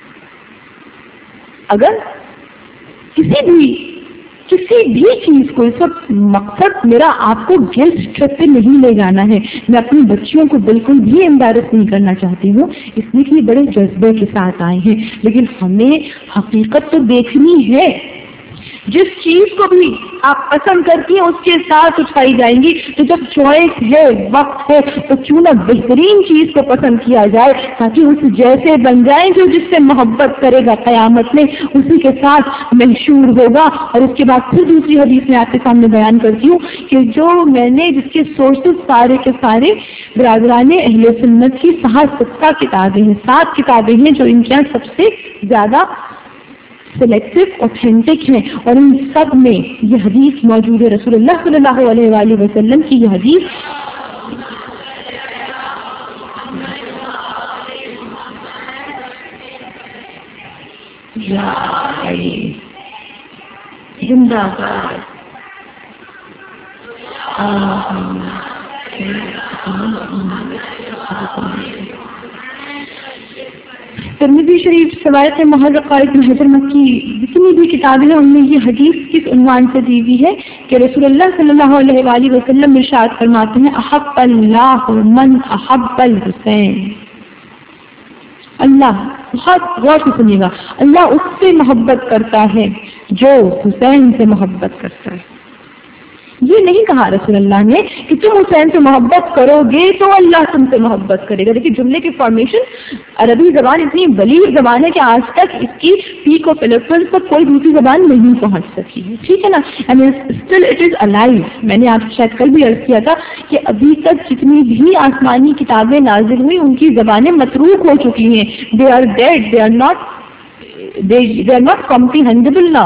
اگر کسی بھی کسی بھی چیز کو، اس وقت مقصد میرا آپ کو گلٹ ٹرپ پہ نہیں لے جانا ہے، میں اپنی بچیوں کو بالکل بھی امبیرس نہیں کرنا چاہتی ہوں، اس لیے کہ یہ بڑے جذبے کے ساتھ آئے ہیں، لیکن ہمیں حقیقت تو دیکھنی ہے۔ جس چیز کو بھی آپ پسند کرتی ہیں اس کے ساتھ اٹھائی جائیں گی، تو جب چوائس ہے، وقت ہے، تو کیوں نہ بہترین چیز کو پسند کیا جائے تاکہ اس جیسے بن جائیں جو جس سے محبت کرے گا قیامت میں اسی کے ساتھ محشور ہوگا۔ اور اس کے بعد پھر دوسری حدیث میں آپ کے سامنے بیان کرتی ہوں کہ جو میں نے جس کے سورسز سارے کے سارے برادران اہل سنت کی سات کتابیں ہیں، سات کتابیں ہیں جو ان کے یہاں سب سے زیادہ سلیکٹو اوتھینٹک ہیں، اور ان سب میں یہ حدیث موجود ہے، رسول اللہ صلی اللہ علیہ وآلہ وسلم کی یہ حدیث زندہ باد۔ ترمذی شریف روایت محرر قائد بن حجر مکی جتنی بھی کتابیں ہیں ان میں یہ حدیث کس عنوان سے دی ہوئی ہے کہ رسول اللہ صلی اللہ علیہ وآلہ وسلم ارشاد فرماتے ہیں احب اللہ من احب الحسین۔ اللہ، بہت غور سے سنیے گا، اللہ اس سے محبت کرتا ہے جو حسین سے محبت کرتا ہے۔ یہ نہیں کہا رسول اللہ نے کہ تم حسین سے محبت کرو گے تو اللہ تم سے محبت کرے گا۔ دیکھیے جملے کی فارمیشن، عربی زبان اتنی بلیغ زبان ہے کہ آج تک اس کی پیک آف ایلیفنٹ پر کوئی دوسری زبان نہیں پہنچ سکی ہے، ٹھیک ہے نا، and still it is alive. میں نے آپ شاید کل بھی عرض کیا تھا کہ ابھی تک جتنی بھی آسمانی کتابیں نازل ہوئی ان کی زبانیں متروک ہو چکی ہیں، they are dead, they are not they are not comprehensible now.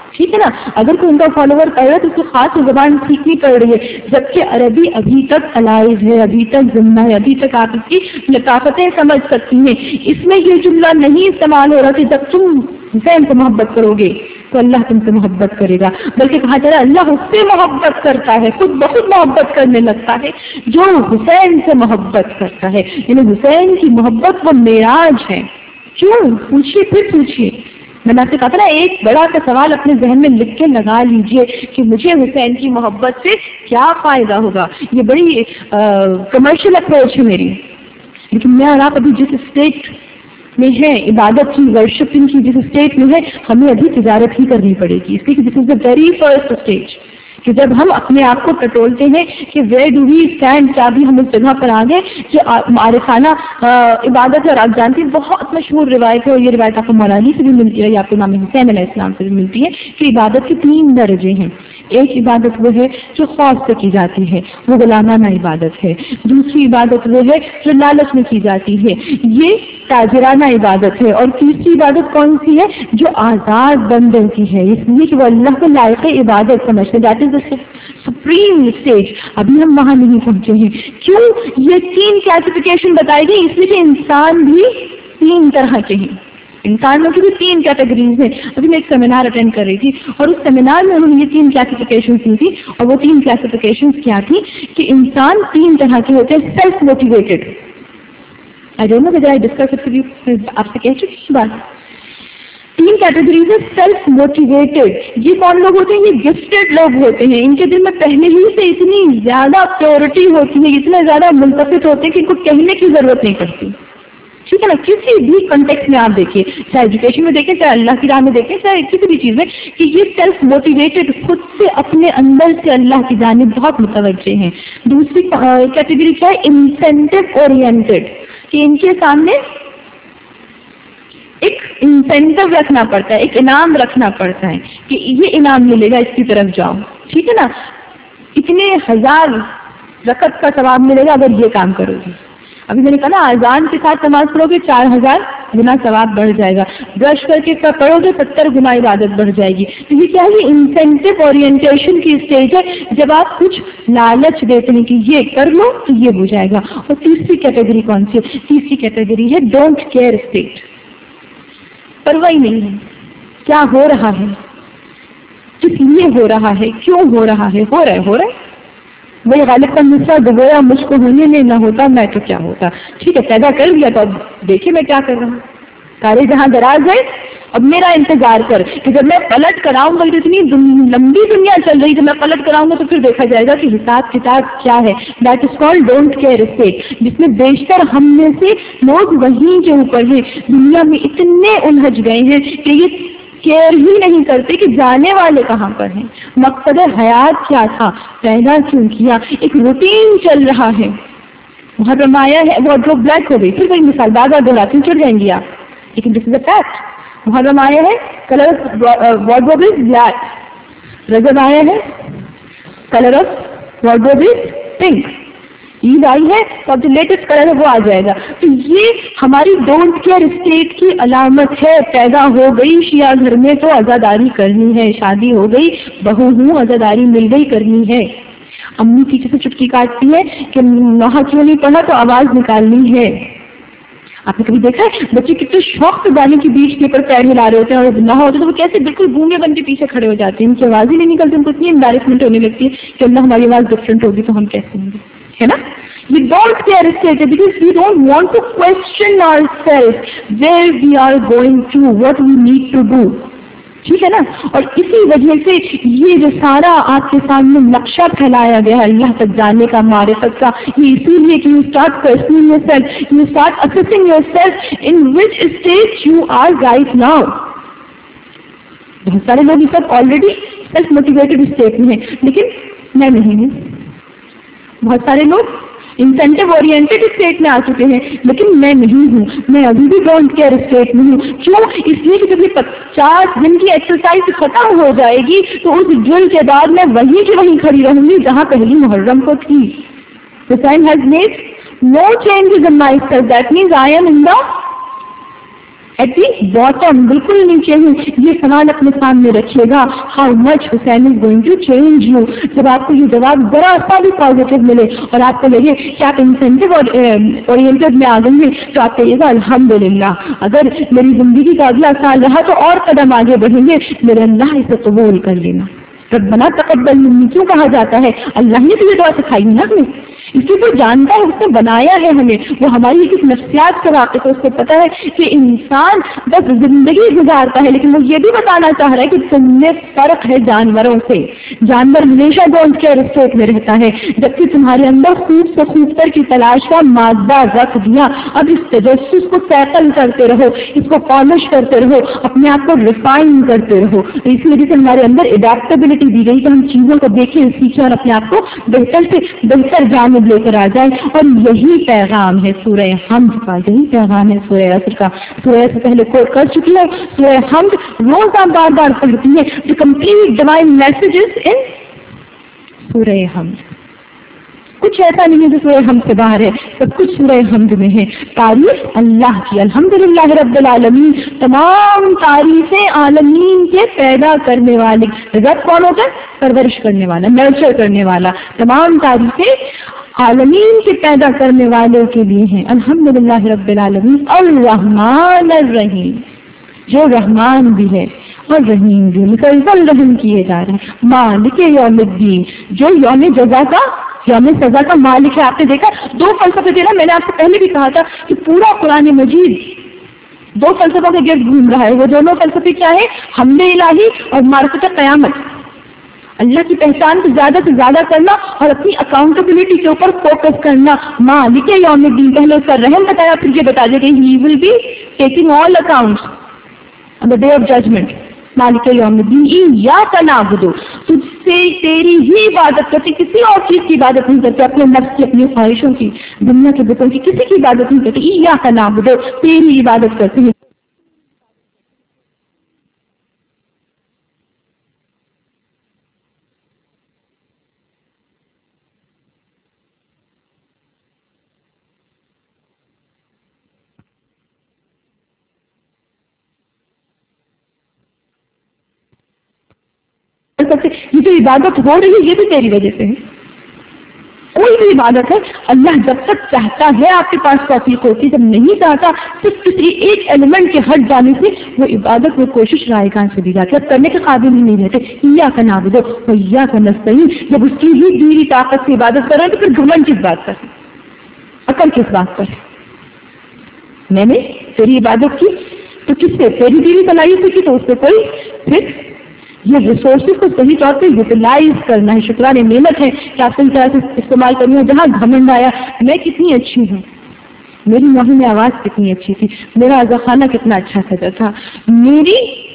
ٹھیک ہے نا. اگر کوئی ان کا فالوور کر رہا ہے تو اس کو خاص زبان سیکھنی پڑ رہی ہے، جبکہ عربی ابھی تک الائیو ہے، ابھی تک زندہ ہے، ابھی تک آپ اس کی لطافتیں سمجھ سکتی ہیں. اس میں یہ جملہ نہیں استعمال ہو رہا کہ جب تم حسین سے محبت کرو گے تو اللہ تم سے محبت کرے گا، بلکہ کہا جا رہا ہے اللہ اس سے محبت کرتا ہے، خود بخود محبت کرنے لگتا ہے جو حسین سے محبت کرتا ہے. یعنی حسین کی محبت وہ معراج ہے. کیوں؟ پوچھیے، پھر پوچھیے. میں نے آپ سے کہا تھا نا ایک بڑا سا سوال اپنے ذہن میں لکھ کے لگا لیجئے کہ مجھے حسین کی محبت سے کیا فائدہ ہوگا. یہ بڑی کمرشل اپروچ ہے میری، لیکن میں اور آپ ابھی جس اسٹیٹ میں ہے عبادت کی، ورشپنگ کی جس اسٹیٹ میں ہے، ہمیں ابھی تجارت ہی کرنی پڑے گی. اس لیے this is the very first stage کہ جب ہم اپنے آپ کو ٹٹولتے ہیں کہ ویئر ڈو وی اسٹینڈ، کیا بھی ہم اس جگہ پر آ گئے جو عارفانہ عبادت ہے. اور آپ جانتی ہیں بہت مشہور روایت ہے، اور یہ روایت آپ کو مولانا سے بھی ملتی ہے یا آپ کو امام حسین علیہ السلام سے بھی ملتی ہے کہ عبادت کے تین درجے ہیں. ایک عبادت وہ ہے جو خوف سے کی جاتی ہے، وہ غلامانہ عبادت ہے. دوسری عبادت وہ ہے جو لالچ میں کی جاتی ہے، یہ تاجرانہ عبادت ہے. اور تیسری عبادت کون سی ہے؟ جو آزاد بندوں کی ہے، اس لیے کہ وہ اللہ کو لائق عبادت سمجھتے ہیں. That is the supreme stage. ابھی ہم وہاں نہیں پہنچے ہیں. کیوں یہ تین کلاسیفیکیشن بتائی گئی؟ اس لیے کہ انسان بھی تین طرح کے ہیں، انسانوں کی بھی تین کیٹیگریز ہیں. ابھی میں ایک سیمینار اٹینڈ کر رہی تھی اور اس سیمینار میں انہوں نے یہ تین کلاسیفیکیشن کی تھی، اور وہ تین کلاسیفیکیشن کیا تھی کہ انسان تین طرح کے ہوتے ہیں. Self motivated, I don't know whether I discuss it with you, آپ سے کہہ چکی اس بات. تین کیٹیگریز ہے سیلف موٹیویٹڈ. یہ کون لوگ ہوتے ہیں؟ یہ گفٹڈ لوگ ہوتے ہیں. ان کے دل میں پہلے ہی سے اتنی زیادہ پیورٹی ہوتی ہے، اتنے زیادہ منتفق ہوتے ہیں کہ ان کو کہنے کی ضرورت نہیں پڑتی. ٹھیک ہے نا. کسی بھی کنٹیکس میں آپ دیکھیے، چاہے ایجوکیشن میں دیکھیں، چاہے اللہ کی راہ میں دیکھیں، چاہے کسی بھی چیز میں، کہ یہ سیلف موٹیویٹڈ خود سے اپنے اندر سے اللہ کی جانب بہت متوجہ ہیں. دوسری کیٹیگری کیا ہے؟ انسینٹو اورینٹڈ، کہ ان کے سامنے ایک انسینٹو رکھنا پڑتا ہے، ایک انعام رکھنا پڑتا ہے کہ یہ انعام ملے گا، اس کی طرف جاؤ. ٹھیک ہے نا. اتنے ہزار رکعت کا ثواب ملے گا اگر یہ کام کرو گے. ابھی میں نے کہا نا اذان کے ساتھ نماز پڑھو گے چار ہزار گنا ثواب بڑھ جائے گا، برش کر کے پڑھو گے ستر گنا عبادت بڑھ جائے گی. تو یہ کیا ہے؟ انسینٹو اورینٹیشن کی اسٹیج ہے جب آپ کچھ لالچ دیتے ہیں کہ یہ کر لو تو یہ ہو جائے گا. اور تیسری کیٹیگری کون سی ہے؟ تیسری کیٹیگری ہے ڈونٹ کیئر اسٹیٹ. پرواہ نہیں ہے کیا ہو رہا ہے، کس لیے ہو رہا ہے، کیوں ہو رہا ہے، ہو رہا ہے ہو رہا ہے وہی غالب کا نسخہ گویا مجھ کو ہونے میں نہ ہوتا میں تو کیا ہوتا. ٹھیک ہے پیدا کر لیا تو اب دیکھیے میں کیا کر رہا ہوں. سارے جہاں دراز ہے، اب میرا انتظار کر کہ جب میں پلٹ کر آؤں گا، اتنی لمبی دنیا چل رہی، جب میں پلٹ کر آؤں گا تو پھر دیکھا جائے گا کہ حساب کتاب کیا ہے. That is called don't care state, جس میں بیشتر ہم میں سے لوگ وہیں کے اوپر ہیں. دنیا میں اتنے الجھ گئے ہیں کہ یہ کیئر ہی نہیں کرتے کہ جانے والے کہاں پر ہیں، مقصد حیات کیا تھا، پیدا کیوں کیا. ایک روٹین چل رہا ہے. محرم آیا ہے، وارڈروب بلیک ہو گئی، پھر وہی مثال بار بار دہراتی چڑھ جائیں گی آپ، لیکن دس از اے فیکٹ. محرم آیا ہے، colour wardrobe is black. Rajab آیا ہے، colour of wardrobe is pink. Eid آئی ہے تو اب جو لیٹسٹ کلر ہے وہ آ جائے گا. تو یہ ہماری ڈونٹ کیئر اسٹیٹ کی علامت ہے. پیدا ہو گئی شیعہ گھر میں تو عزاداری کرنی ہے، شادی ہو گئی بہو ہوں عزاداری مل گئی کرنی ہے. امی پیچھے سے چٹکی کاٹتی ہے کہ نوحہ کیوں نہیں پڑھا تو آواز نکالنی ہے. آپ نے کبھی دیکھا ہے بچے کتنے شوق سے گانے کے بیچ کے اوپر پیر ہلا رہے ہوتے ہیں، اور نہ ہوتے تو وہ کیسے بالکل گونگے بن کے پیچھے کھڑے ہو جاتے ہیں، ان کی آواز ہی نہیں نکلتی. ان کو اتنی امبیرسمنٹ ہونے لگتی ہے کہ اللہ ہماری آواز ڈفرینٹ ہوگی تو ہم کیسے ہوں گے، ہے نا. We don't care state because we don't want to question ourselves where we are going to, what we need to do. ٹھیک ہے نا. اور اسی وجہ سے یہ جو سارا آپ کے سامنے نقشہ پھیلایا گیا ہے اللہ تک جانے کا، معرفت کا، یہ اسی لیے کہ you start questioning yourself, you start assessing yourself in which state you are right now. بہت سارے لوگ اس وقت آلریڈی سیلف موٹیویٹڈ اسٹیٹ میں ہیں لیکن میں نہیں ہوں. بہت سارے لوگ انسینٹو اورینٹڈ اسٹیٹ میں آ چکے ہیں لیکن میں نہیں ہوں. میں ابھی بھی ڈونٹ کیئر اسٹیٹ میں ہوں. کیوں؟ اس لیے کہ جب یہ پچاس دن کی ایکسرسائز ختم ہو جائے گی تو اس ڈرل کے بعد میں وہیں کی وہیں کھڑی رہوں گی جہاں پہلی محرم کو تھی. Hussain has made no changes in myself. That means I am in the at the bottom بالکل نیچے ہوں. یہ سوال اپنے سامنے رکھیے گا, how much Hussain is going to change you. جب آپ کو یہ جواب ذرا سا بھی پازیٹیو ملے اور آپ کو لگے کہ آپ انسینٹو اور اورینٹڈ میں آ گئی ہیں, تو آپ کہیے گا الحمدللہ, اگر میری زندگی کا اگلا سال رہا تو اور قدم آگے بڑھیں گے, میرے اللہ اسے قبول کر لینا. ربنا تقبل منی کیوں کہا جاتا ہے؟ اللہ نے تو یہ دعا سکھائی نا ہمیں, اس لیے وہ جانتا ہے, اس نے بنایا ہے ہمیں, وہ ہماری ایک نفسیات سے واقف ہے, اس کو پتا ہے کہ انسان بس زندگی گزارتا ہے, لیکن وہ یہ بھی بتانا چاہ رہا ہے کہ تم میں فرق ہے جانوروں سے. جانور ہمیشہ ڈونٹ کیئر اسٹیٹ میں رہتا ہے, جبکہ تمہارے اندر خوب سے خوبصورت کی تلاش کا مادہ رکھ دیا. اب اس تجسس کو سیٹل کرتے رہو, اس کو پالش کرتے رہو, اپنے آپ کو ریفائن کرتے رہو. اس وجہ سے ہمارے اندر اڈیپٹیبلٹی دی گئی کہ ہم چیزوں کو دیکھیں, سیکھیں اور اپنے آپ کو بہتر سے بہتر جانب لے کر آ جائے. اور یہی پیغام ہے سورہ حمد کا, یہی پیغام ہے سورہ عصر کا. سورہ سے پہلے کوٹ کر چکی ہے, سورہ حمد روز آپ بار بار پڑھتی ہے. The complete divine messages in سورہ حمد. کچھ ایسا نہیں ہے جو سورہ حمد سے باہر ہے, سب کچھ سورہ حمد میں ہے. تعریف اللہ کی, الحمدللہ رب العالمین, تمام تعریفیں عالمین کے پیدا کرنے والے. رب کون ہوتا ہے؟ پرورش کرنے والا, نرچر کرنے والا. تمام تعریفیں عالمین کے پیدا کرنے والے کے لیے ہیں. الحمدللہ رب العالمین الرحمن الرحیم, جو رحمان بھی ہے اور رحیم بھی, مسلسل رحم کیے جا رہے ہیں. مالک یوم الدین, جو یوم جزا کا, یوم سزا کا مالک ہے. آپ نے دیکھا دو فلسفے تھے نا, میں نے آپ کو پہلے بھی کہا تھا کہ پورا قرآن مجید دو فلسفوں کے گرد گھوم رہا ہے. وہ دونوں فلسفے کیا ہے؟ حمد الہی اور معرفت قیامت. اللہ کی پہچان کو زیادہ سے زیادہ کرنا اور اپنی اکاؤنٹیبلٹی کے اوپر فوکس کرنا. مالک یوم الدین, پہلے اس کا رحم بتایا, پھر یہ بتا دیا کہ he will be taking all accounts on the day of judgment. مالک یوم الدین ایاک نعبد, تجھ سے تیری ہی عبادت کرتے, کسی اور چیز کی عبادت نہیں کرتے, اپنے نفس کی, اپنی خواہشوں کی, دنیا کے بتوں کی, کسی کی عبادت نہیں کرتے. ایاک نعبد, تیری عبادت کرتے ہیں. یہ جو عبادت ہو رہی ہے یہ بھی تیری وجہ سے ہے. کوئی بھی عبادت ہے, اللہ جب تک چاہتا ہے آپ کے پاس توفیق ہوتی, جب نہیں چاہتا صرف کسی ایک ایلیمنٹ کے ہٹ جانے سے وہ عبادت میں کوشش رائے گاہ سے دی جاتی ہے, کرنے کے قابل ہی نہیں رہتے. ایاک نعبد و ایاک نستعین, جب اس کی ہی دیری طاقت سے عبادت کر رہے ہیں تو پھر گھمنڈ کس بات پر, عقل کس بات پر؟ میں نے تیری عبادت کی تو کس سے؟ تیری دیری صلاحیت سے کی تو اس سے کوئی. پھر یہ ریسورسز کو صحیح طور پہ یوٹیلائز کرنا ہے, شکران نعمت ہے کہ آپ صحیح طرح سے استعمال کرنی ہے. جہاں گھمنڈ آیا, میں کتنی اچھی ہوں, میری موہی میں آواز کتنی اچھی تھی, میرا عزا خانہ کتنا اچھا سجا تھا, میری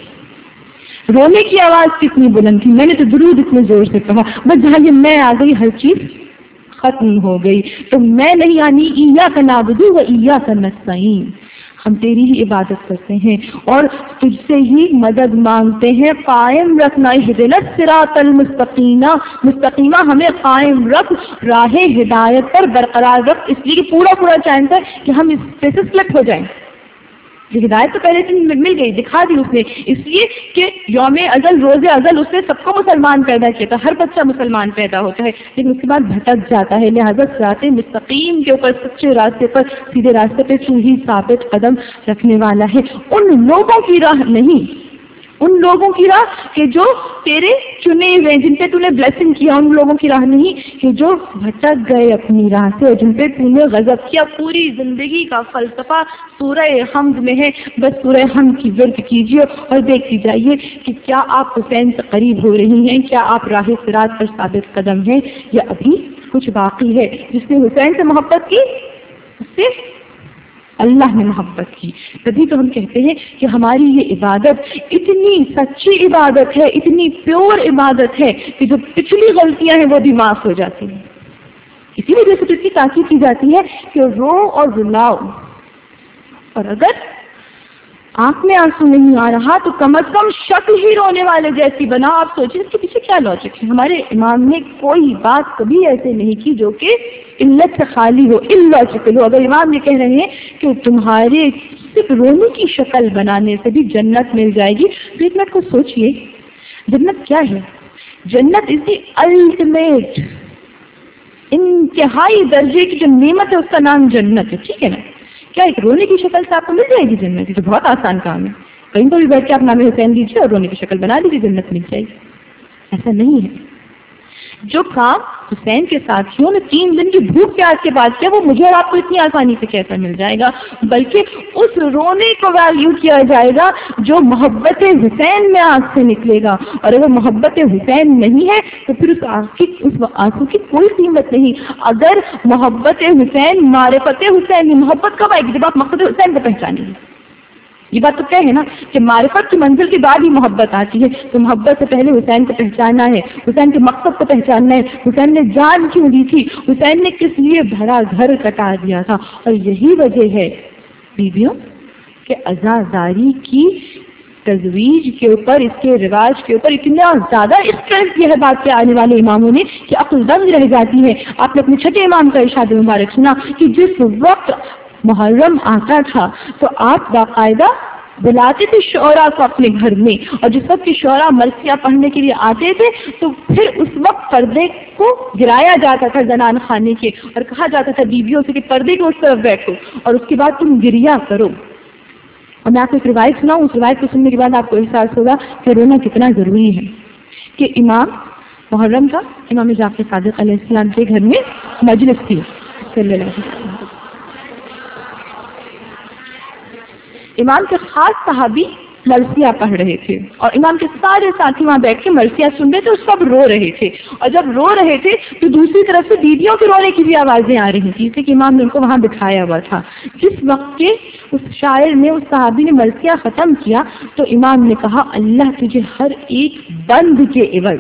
رونے کی آواز کتنی بلند تھی, میں نے تو درود اتنے زور سے کہا, بس جہاں یہ میں آ گئی ہر چیز ختم ہو گئی. تو میں نہیں آنی, ایاک نعبد و ایاک نستعین, ہم تیری ہی عبادت کرتے ہیں اور تجھ سے ہی مدد مانگتے ہیں. قائم رکھنا اہدنا الصراط المستقیم, مستقیمہ ہمیں قائم رکھ, راہ ہدایت پر برقرار رکھ. اس لیے کہ پورا پورا چانس ہے کہ ہم اس پہ سے سلپ ہو جائیں. یہ ہدایت تو پہلے سے مل گئی, دکھا دی اس نے, اس لیے کہ یوم ازل, روز ازل اس نے سب کو مسلمان پیدا کیا تھا, ہر بچہ مسلمان پیدا ہوتا ہے, لیکن اس کے بعد بھٹک جاتا ہے. لہٰذا صراط مستقیم کے اوپر, سچے راستے پر, سیدھے راستے پہ تو ہی ثابت قدم رکھنے والا ہے. ان لوگوں کی راہ نہیں, ان لوگوں کی راہ کہ جو تیرے چنے ہوئے, جن پہ تو نے بلیسنگ کیا, ان لوگوں کی راہ نہیں کہ جو بھٹک گئے اپنی راہ سے اور جن پہ تو نے غضب کیا. پوری زندگی کا فلسفہ سورہ حمد میں ہے. بس سورہ حمد کی ورد کیجیے اور دیکھتی جائیے کہ کیا آپ حسین سے قریب ہو رہی ہیں, کیا آپ راہ صراط پر ثابت قدم ہیں, یا ابھی کچھ باقی ہے. جس نے حسین سے محبت کی اس سے اللہ نے محبت کی. تبھی تو ہم کہتے ہیں کہ ہماری یہ عبادت اتنی سچی عبادت ہے, اتنی پیور عبادت ہے کہ جو پچھلی غلطیاں ہیں وہ بھی معاف ہو جاتی ہیں. اسی وجہ سے تو اتنی تاکید کی جاتی ہے کہ رو اور رلاؤ, اور اگر آنکھ میں آنسو نہیں آ رہا تو کم از کم شکل ہی رونے والے جیسی بنا. آپ سوچیں اس کے پیچھے کیا لاجک ہے. ہمارے امام نے کوئی بات کبھی ایسے نہیں کی جو کہ علت سے خالی ہو, illogical ہو. اگر امام یہ کہہ رہے ہیں کہ تمہارے صرف رونے کی شکل بنانے سے بھی جنت مل جائے گی, تو ایک منٹ کو سوچئے جنت کیا ہے. جنت از دی الٹیمیٹ, انتہائی درجے کی جو نعمت ہے اس کا نام جنت ہے. ٹھیک ہے نا. کیا ایک رونے کی شکل سے آپ کو مل جائے گی جنت؟ یہ تو بہت آسان کام ہے. کہیں پر بھی بیٹھ کے آپ نام حسین لیجیے اور رونے کی شکل بنا لیجیے, جنت مل جائے گی. ایسا نہیں ہے. جو کام حسین کے ساتھیوں نے تین دن کی بھوک پیاس کے بعد کیا وہ مجھے اور آپ کو اتنی آسانی سے کیسا مل جائے گا. بلکہ اس رونے کو ویلیو کیا جائے گا جو محبت حسین میں آنکھ سے نکلے گا. اور اگر محبت حسین نہیں ہے تو پھر اس اس آنسو کی کوئی قیمت نہیں. اگر محبت حسین معرفت حسین, محبت کب آئے گی؟ جب آپ مقصد حسین کو پہچانیں گے. یہ بات تو کہہ ہے نا کہ معرفت کی منزل کے بعد ہی محبت آتی ہے. تو محبت سے پہلے حسین کو پہچاننا ہے, حسین کے مقصد کو پہچاننا ہے. حسین نے جان کیوں دی تھی, حسین نے کس لیے بھرا گھر کٹا دیا تھا. اور یہی وجہ ہے بیویوں کہ عزاداری کی تزویج کے اوپر, اس کے رواج کے اوپر اتنا زیادہ اسٹریس یہ ہے بات کے آنے والے اماموں نے کہ عقل دنگ رہ جاتی ہے. آپ نے اپنے چھٹے امام کا ارشاد مبارک سنا کہ جس وقت محرم آتا تھا تو آپ باقاعدہ بلاتے تھے شعراء کو اپنے گھر میں, اور جس وقت کی شعراء مرثیہ پڑھنے کے لیے آتے تھے تو پھر اس وقت پردے کو گرایا جاتا تھا زنان خانے کے, اور کہا جاتا تھا بیویوں سے کہ پردے کے اس طرف بیٹھو اور اس کے بعد تم گریا کرو. اور میں آپ کو ایک روایت سناؤں, اس روایت کو سننے کے بعد آپ کو احساس ہوگا کہ رونا کتنا ضروری ہے. کہ امام محرم کا امام جعفر صادق علیہ السلام کے گھر میں مجلس تھی صلی اللہ علیہ وسلم. امام کے خاص صحابی مرثیہ پڑھ رہے تھے اور امام کے سارے ساتھی وہاں بیٹھ کے مرثیہ سن رہے تھے اور سب رو رہے تھے. اور جب رو رہے تھے تو دوسری طرف سے بیویوں کے رونے کی بھی آوازیں آ رہی تھی کہ امام نے ان کو وہاں بٹھایا ہوا تھا. جس وقت کے اس شاعر نے, اس صحابی نے مرثیہ ختم کیا تو امام نے کہا اللہ تجھے ہر ایک بند کے عوض,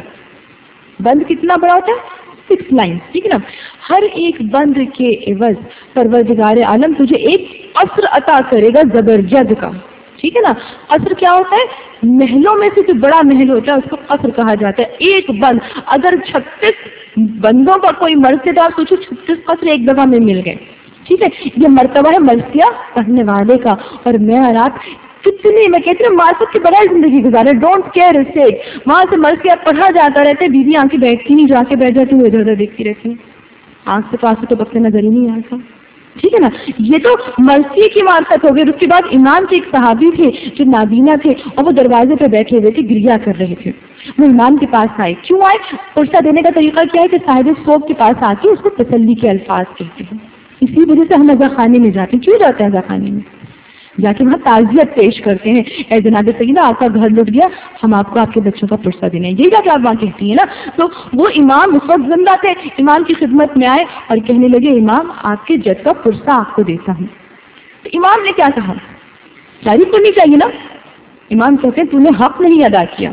بند کتنا بڑا ہوتا ہے, سکس لائن, ٹھیک ہے نا, ہر ایک بند کے عوض پروردگار عالم تجھے ایک قصر عطا کرے گا زبرجد کا. ٹھیک ہے نا. قصر کیا ہوتا ہے؟ محلوں میں سے جو بڑا محل ہوتا ہے اس کو قصر کہا جاتا ہے. ایک بند, اگر چھتیس بندوں کا کوئی مرثیہ تھا تو چھتیس قصر ایک دفعہ میں مل گئے. ٹھیک ہے, یہ مرتبہ ہے مرثیہ پڑھنے والے کا. اور میں اور آپ کتنی, میں کہتی ہوں معرفت کی بڑا زندگی گزارے, ڈونٹ کیئر اسٹیج. وہاں سے مرثیہ پڑھا جاتا رہتا ہے, بیوی آنکھیں بیٹھتی نہیں, جا کے بیٹھ جاتی ہوں, ادھر ادھر دیکھتی رہتی ہوں, آنکھ سے پاس تو بکتے نظر ہی نہیں آتا. ٹھیک ہے نا. یہ تو مرثیے کی معرفت ہو گئی. اس کے بعد امام کے ایک صحابی تھے جو نابینا تھے اور وہ دروازے پہ بیٹھے ہوئے تھے, گریا کر رہے تھے. وہ امام کے پاس آئے. کیوں آئے؟ پرسہ دینے کا طریقہ کیا ہے کہ صاحب صوب کے پاس آ کے اس کو تسلی کے الفاظ کہتے ہیں. اسی وجہ سے ہم اذا خانے میں جاتے ہیں. کیوں جاتے ہیں اذا خانے میں؟ جا کے وہاں تعزیت پیش کرتے ہیں, اے جناب سیدہ آپ کا گھر لٹ گیا, ہم آپ کو آپ کے بچوں کا پرسہ دینا ہے. یہی جا کے آپ وہاں کہتی ہیں نا. تو وہ امام اس وقت زندہ تھے, امام کی خدمت میں آئے اور کہنے لگے امام آپ کے جد کا پرسہ آپ کو دیتا ہوں. تو امام نے کیا کہا؟ تعریف کرنی چاہیے نا. امام کہتے ہیں تو نے حق نہیں ادا کیا.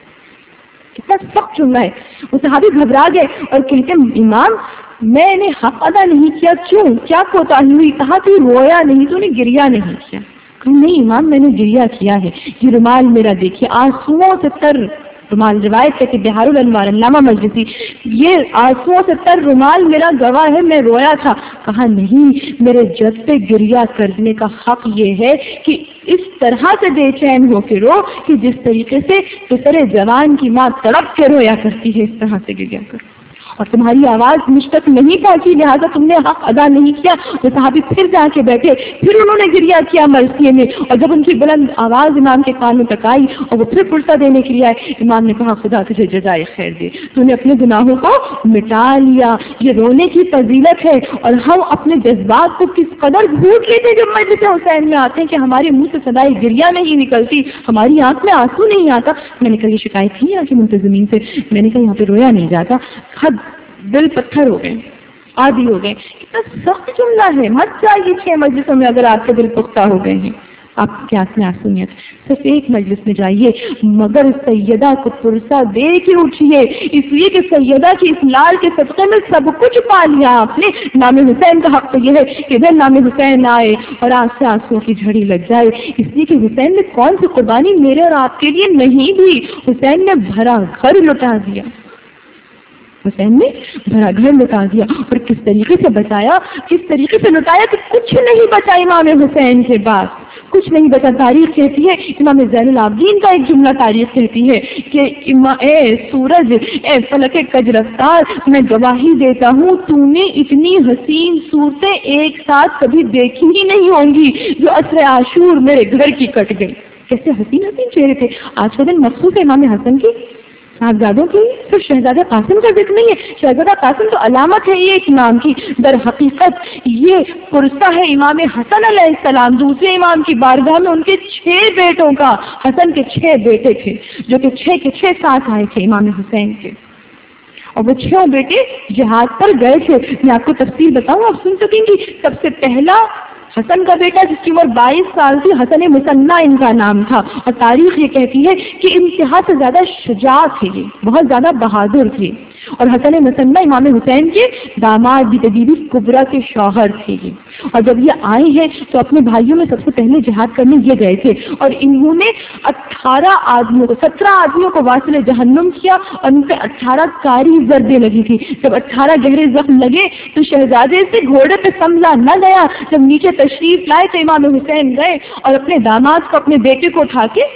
کتنا سخت جملہ ہے. وہ صحابی گھبرا گئے اور کہتے ہیں امام میں نے حق ادا نہیں کیا. کیوں, کیا کوتاہی ہوئی؟ کہا تو رویا نہیں, تو نے گریا نہیں کیا. نہیں امام میں نے گریا کیا ہے. یہ رومال میرا دیکھیے آنسوؤں سے تر رومال, روایت ہے کہ بہار الانوار علامہ مجلسی, یہ آنسوؤں سے تر رومال میرا گواہ ہے, میں رویا تھا. کہا نہیں, میرے جد پہ گریا کرنے کا حق یہ ہے کہ اس طرح سے بے چین ہو کے رو کہ جس طریقے سے پسر جوان کی ماں تڑپ کے رویا کرتی ہے, اس طرح سے گریا کر. اور تمہاری آواز مجھ تک نہیں پہنچی, لہٰذا تم نے حق ادا نہیں کیا. وہ صحابی پھر جا کے بیٹھے, پھر انہوں نے گریا کیا مرثیے میں, اور جب ان کی بلند آواز امام کے کانوں تک آئی اور وہ پھر پرسہ دینے کے لیے آئے, امام نے کہا خدا تجھے جزائے خیر دے, تو نے اپنے گناہوں کو مٹا لیا. یہ رونے کی فضیلت ہے. اور ہم اپنے جذبات کو کس قدر بھول لیتے جب مجلس حسین میں آتے ہیں کہ ہمارے منہ سے صدائے گریا نہیں نکلتی, ہماری آنکھ میں آنسو نہیں آتا. میں نے کہا یہ شکایت کی یہاں کے منتظمین سے, میں نے کہا یہاں پہ رویا نہیں جاتا. حد دل پتھر ہو گئے, عادی ہو گئے. اتنا سخت جملہ ہے, مت جائیے چھ مجلسوں میں اگر آپ کے دل پختہ ہو گئے ہیں. آپ کی آنکھ میں آنسو نہیں آتے، صرف ایک مجلس میں جائیے مگر سیدہ کو پرسہ دے کے اٹھیے، اس لیے کہ سیدہ کی اس لال کے صدقے میں سب کچھ پا لیا آپ نے۔ نام حسین کا حق تو یہ ہے کہ ادھر نام حسین آئے اور آنکھ سے آنسو کی جھڑی لگ جائے، اس لیے کہ حسین نے کون سی قربانی میرے اور آپ کے لیے نہیں دی، حسین نے بھرا گھر لٹا دیا، حسین نے بھرا گھر لٹا دیا۔ اور کس طریقے سے بچایا، کس طریقے سے لٹایا کہ کچھ نہیں بچا امام حسین کے بعد، کچھ نہیں بچا۔ تاریخ کہتی ہے، امام زین العابدین کا ایک جملہ تاریخ کہتی ہے کہ اے سورج، اے فلک کج رفتار، میں گواہی دیتا ہوں تو نے اتنی حسین صورتیں ایک ساتھ کبھی دیکھی ہی نہیں ہوں گی جو عصر عاشور میرے گھر کی کٹ گئی۔ کیسے حسین حسین چہرے تھے۔ آج کا دن مخصوص ہے امام حسن کی، صاحبزادوں کی، صرف شہزادہ قاسم کا ذکر نہیں ہے، شہزادہ قاسم تو علامت ہے یہ ایک نام کی، در حقیقت یہ پرسہ ہے امام حسن علیہ السلام، دوسرے امام کی بارگاہ میں ان کے چھ بیٹوں کا۔ حسن کے چھ بیٹے تھے جو کہ چھ کے چھ ساتھ آئے تھے امام حسین کے، اور وہ چھ بیٹے جہاد پر گئے تھے۔ میں آپ کو تفصیل بتاؤں، آپ سن سکیں گی۔ سب سے پہلا حسن کا بیٹا جس کی عمر بائیس سال تھی، حسن مثنیٰ ان کا نام تھا، اور تاریخ یہ کہتی ہے کہ انتہا سے زیادہ شجاع تھے، یہ بہت زیادہ بہادر تھے۔ اور حسن مثنیٰ امام حسین کے داماد بھی تھے، بی بی کبریٰ کے شوہر تھے یہ۔ اور جب یہ آئے ہیں تو اپنے بھائیوں میں سب سے پہلے جہاد کرنے یہ گئے تھے، اور انہوں نے اٹھارہ آدمیوں کو سترہ آدمیوں کو واصل جہنم کیا، اور ان پہ اٹھارہ کاری ضربیں لگی تھی۔ جب اٹھارہ گہرے زخم لگے تو شہزادے سے گھوڑے پہ سنبھلا نہ گیا، جب نیچے تشریف لائے تو امام حسین گئے اور اپنے داماد کو، اپنے بیٹے کو اٹھا کے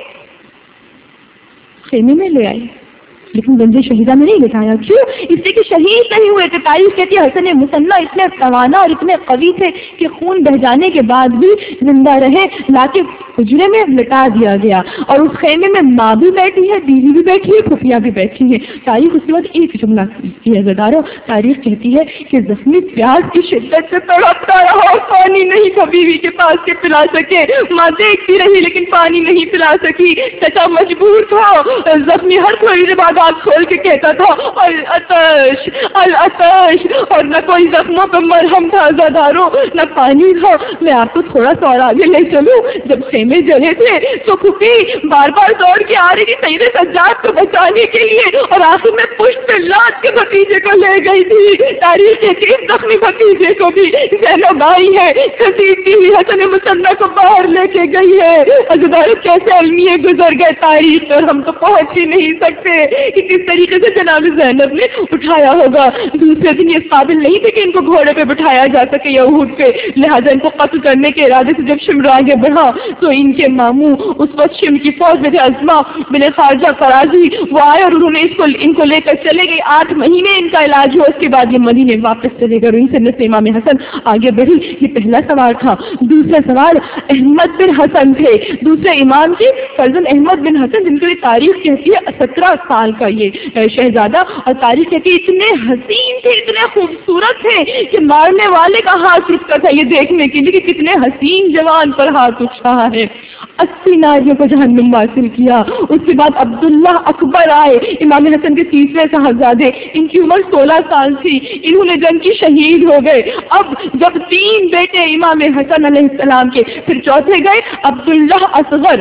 خیمے میں لے آئے، لیکن گنج شہیدہ میں نہیں لٹایا۔ کیوں؟ اس لیے کہ شہید نہیں ہوئے تھے۔ تاریخ کہتی ہے حسن مثنیٰ اتنے توانا اور اتنے قوی تھے کہ خون بہ جانے کے بعد بھی زندہ رہے، لا کے حجرے میں لٹا دیا گیا، اور اس خیمے میں ماں بھی بیٹھی ہے، بیوی بھی بیٹھی ہے، پھوپھیاں بھی بیٹھی ہیں۔ تاریخ اس کے بعد ایک جملہ کی ہے زدارو، تاریخ کہتی ہے کہ زخمی پیاس کی شدت سے تڑپتا رہا، پانی نہیں تھا بیوی کے پاس کے پلا سکے، ماں دیکھتی رہی لیکن پانی نہیں پلا سکی، چچا مجبور تھا، زخمی ہر تھوڑی دیر بعد آنکھ کھول کے کہتا تھا العطش العطش، اور نہ کوئی زخموں پہ مرہم تھا زدارو، نہ پانی تھا۔ میں آپ کو تھوڑا سا اور آگے لے چلوں، جب خیمے جلے تھے تو پھوپھی بار بار دوڑ کے آ رہی تھی سید سجاد کو بچانے کے لیے، اور آخر میں پشت پہ لاد کے بھتیجے کو لے گئی تھی۔ تاریخ کے زخمی بھتیجے کو بھی زینب آئی ہے، کسیدتی ہوئی حسن مثنیٰ کو باہر لے کے گئی ہے۔ زدارو کیسے المیے گزر گئے تاریخ پر، ہم تو پہنچ ہی نہیں سکتے کہ کس طریقے سے جناب زینب نے اٹھایا ہوگا۔ دوسرے دن یہ قابل نہیں تھے کہ ان کو گھوڑے پہ بٹھایا جا سکے یا اونٹ پہ، لہٰذا ان کو قتل کرنے کے ارادے سے جب شمر آگے بڑھا تو ان کے ماموں اس وقت شمر کی فوج میں تھے، ازما بن خارجہ قرازی، وہ آئے اور انہوں نے اس کو ان کو لے کر چلے گئے۔ آٹھ مہینے ان کا علاج ہوا، اس کے بعد یہ مدینے واپس چلے گئے، وہیں سے نسل امام حسن آگے بڑھی۔ یہ پہلا سوال تھا۔ دوسرا سوال احمد بن حسن تھے، دوسرے امام کے فرزند احمد بن حسن، جن کی تاریخ کہتی ہے سترہ سال کا یہ شہزادہ، اور تاریخ کہتی ہے اتنے حسین تھے، اتنے خوبصورت تھے کہ مارنے والے کا ہاتھ رکتا تھا یہ دیکھنے کے لیے کہ کتنے حسین جوان پر ہاتھ اٹھ رہا ہے۔ اسی ناریوں کو جہنم حاصل کیا۔ اس کے بعد عبداللہ اکبر آئے، امام حسن کے تیسرے صاحبزادے، ان کی عمر سولہ سال تھی، انہوں نے جنگ کی شہید ہو گئے۔ اب جب تین بیٹے امام حسن علیہ السلام کے، پھر چوتھے گئے عبداللہ اصغر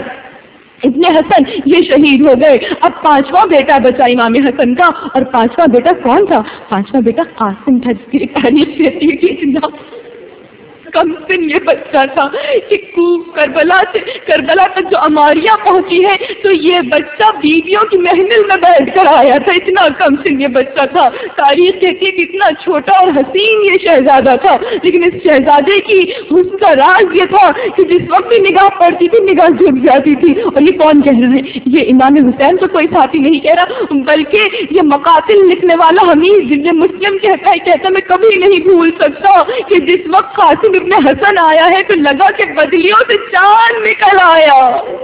ابن حسن، یہ شہید ہو گئے۔ اب پانچواں بیٹا بچا امام حسن کا، اور پانچواں بیٹا کون تھا؟ پانچواں بیٹا قاسم تھا، جس کی تاریخ کہتی ہے کہ اتنا کم سن یہ بچہ تھا کہ کربلا سے کربلا تک جو اماریاں پہنچی ہے تو یہ بچہ بیویوں کی محمل میں بیٹھ کر آیا تھا، اتنا کم سن یہ بچہ تھا۔ تاریخ کہتی ہے کہ اتنا چھوٹا اور حسین یہ شہزادہ تھا، لیکن اس شہزادے کی حسن کا راز یہ تھا کہ جس وقت بھی نگاہ پڑتی تھی نگاہ جھک جاتی تھی۔ اور یہ کون کہہ رہے ہیں؟ یہ امام حسین تو کوئی ساتھی نہیں کہہ رہا، بلکہ یہ مقاتل لکھنے والا حمید جن مسلم کہتا ہے، کہتا میں کبھی نہیں بھول سکتا کہ جس وقت قاسم ابن حسن آیا ہے تو لگا کہ بدلیوں سے چاند نکل آیا،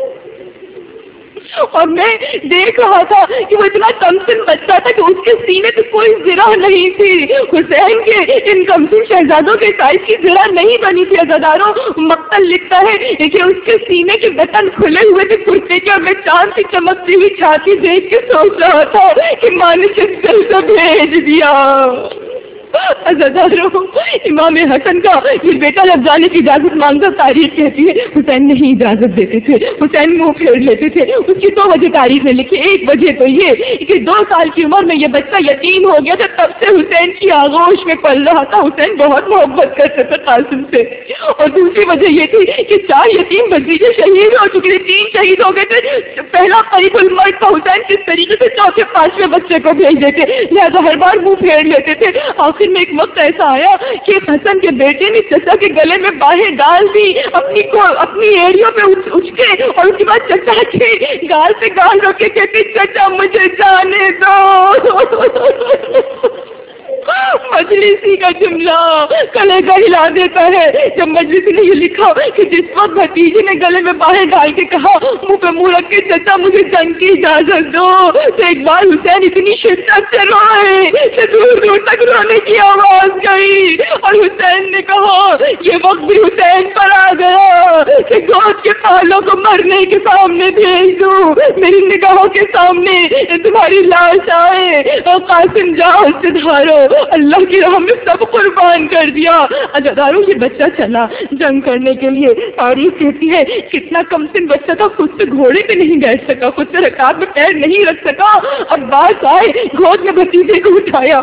اور میں دیکھ رہا تھا کہ وہ اتنا کمسن بچہ تھا کہ اس کے سینے پہ کوئی زرہ نہیں تھی۔ حسین کے ان کمسن شہزادوں کے سائز کی زرہ نہیں بنی تھی۔ عزاداروں، مقتل لکھتا ہے کہ اس کے سینے کے بٹن کھلے ہوئے تھے کرتے کے، اور میں چاند کی چمکتی ہوئی چھاتی دیکھ کے سوچ رہا تھا کہ ماں نے کس دل سے بھیج دیا۔ عزادارو امام حسن کا یہ بیٹا جب جانے کی اجازت مانگتا تاریخ کہتی ہے حسین نہیں اجازت دیتے تھے، حسین منہ پھیر لیتے تھے. اس کی دو وجہ تاریخ نے لکھی. ایک وجہ تو یہ کہ دو سال کی عمر میں یہ بچہ یتیم ہو گیا تھا، تب سے حسین کی آغوش میں پل رہا تھا. حسین بہت محبت کرتے تھے قاسم سے. اور دوسری وجہ یہ تھی کہ چار یتیم بھتیجے شہید ہو چکے تھے، تین شہید ہو گئے تھے. پہلا قریب المرد کا حسین کس طریقے سے چوتھے پانچویں بچے کو بھیج دیتے، لہٰذا ہر بار منہ پھیر لیتے تھے. آخر میں ایک وقت ایسا آیا کہ حسن کے بیٹے نے چچا کے گلے میں باہیں ڈال دی، اپنی کو اپنی ایڑیوں پہ اچ کے، اور اس کے بعد چچا کے گال سے گال روک کے کہتے چچا مجھے جانے دو. مجلسی کا جملہ کلیجہ ہلا دیتا ہے جب مجلسی نے یہ لکھا کہ جس وقت بھتیجے نے گلے میں باہیں ڈال کے کہا منہ پہ منہ رکھ کے چچا مجھے جنگ کی اجازت دو، تو ایک بار حسین اتنی شدت سے روئے کہ دور دور تک رونے کی آواز گئی. اور حسین نے کہا یہ وقت بھی حسین پر آ گیا کہ گود کے پالوں کو مرنے کے سامنے بھیج دوں، میری نگاہوں کے سامنے تمہاری لاش آئے. قاسم جاؤ سے دھارو، اللہ کی راہ میں سب قربان کر دیا. عزادارو یہ بچہ چلا جنگ کرنے کے لیے. تاریخ کہتی ہے کتنا کم سن بچہ تھا، خود سے گھوڑے پہ نہیں بیٹھ سکا، خود سے رکاب میں پیر نہیں رکھ سکا. اب باس آئے گود میں بھتیجے کو اٹھایا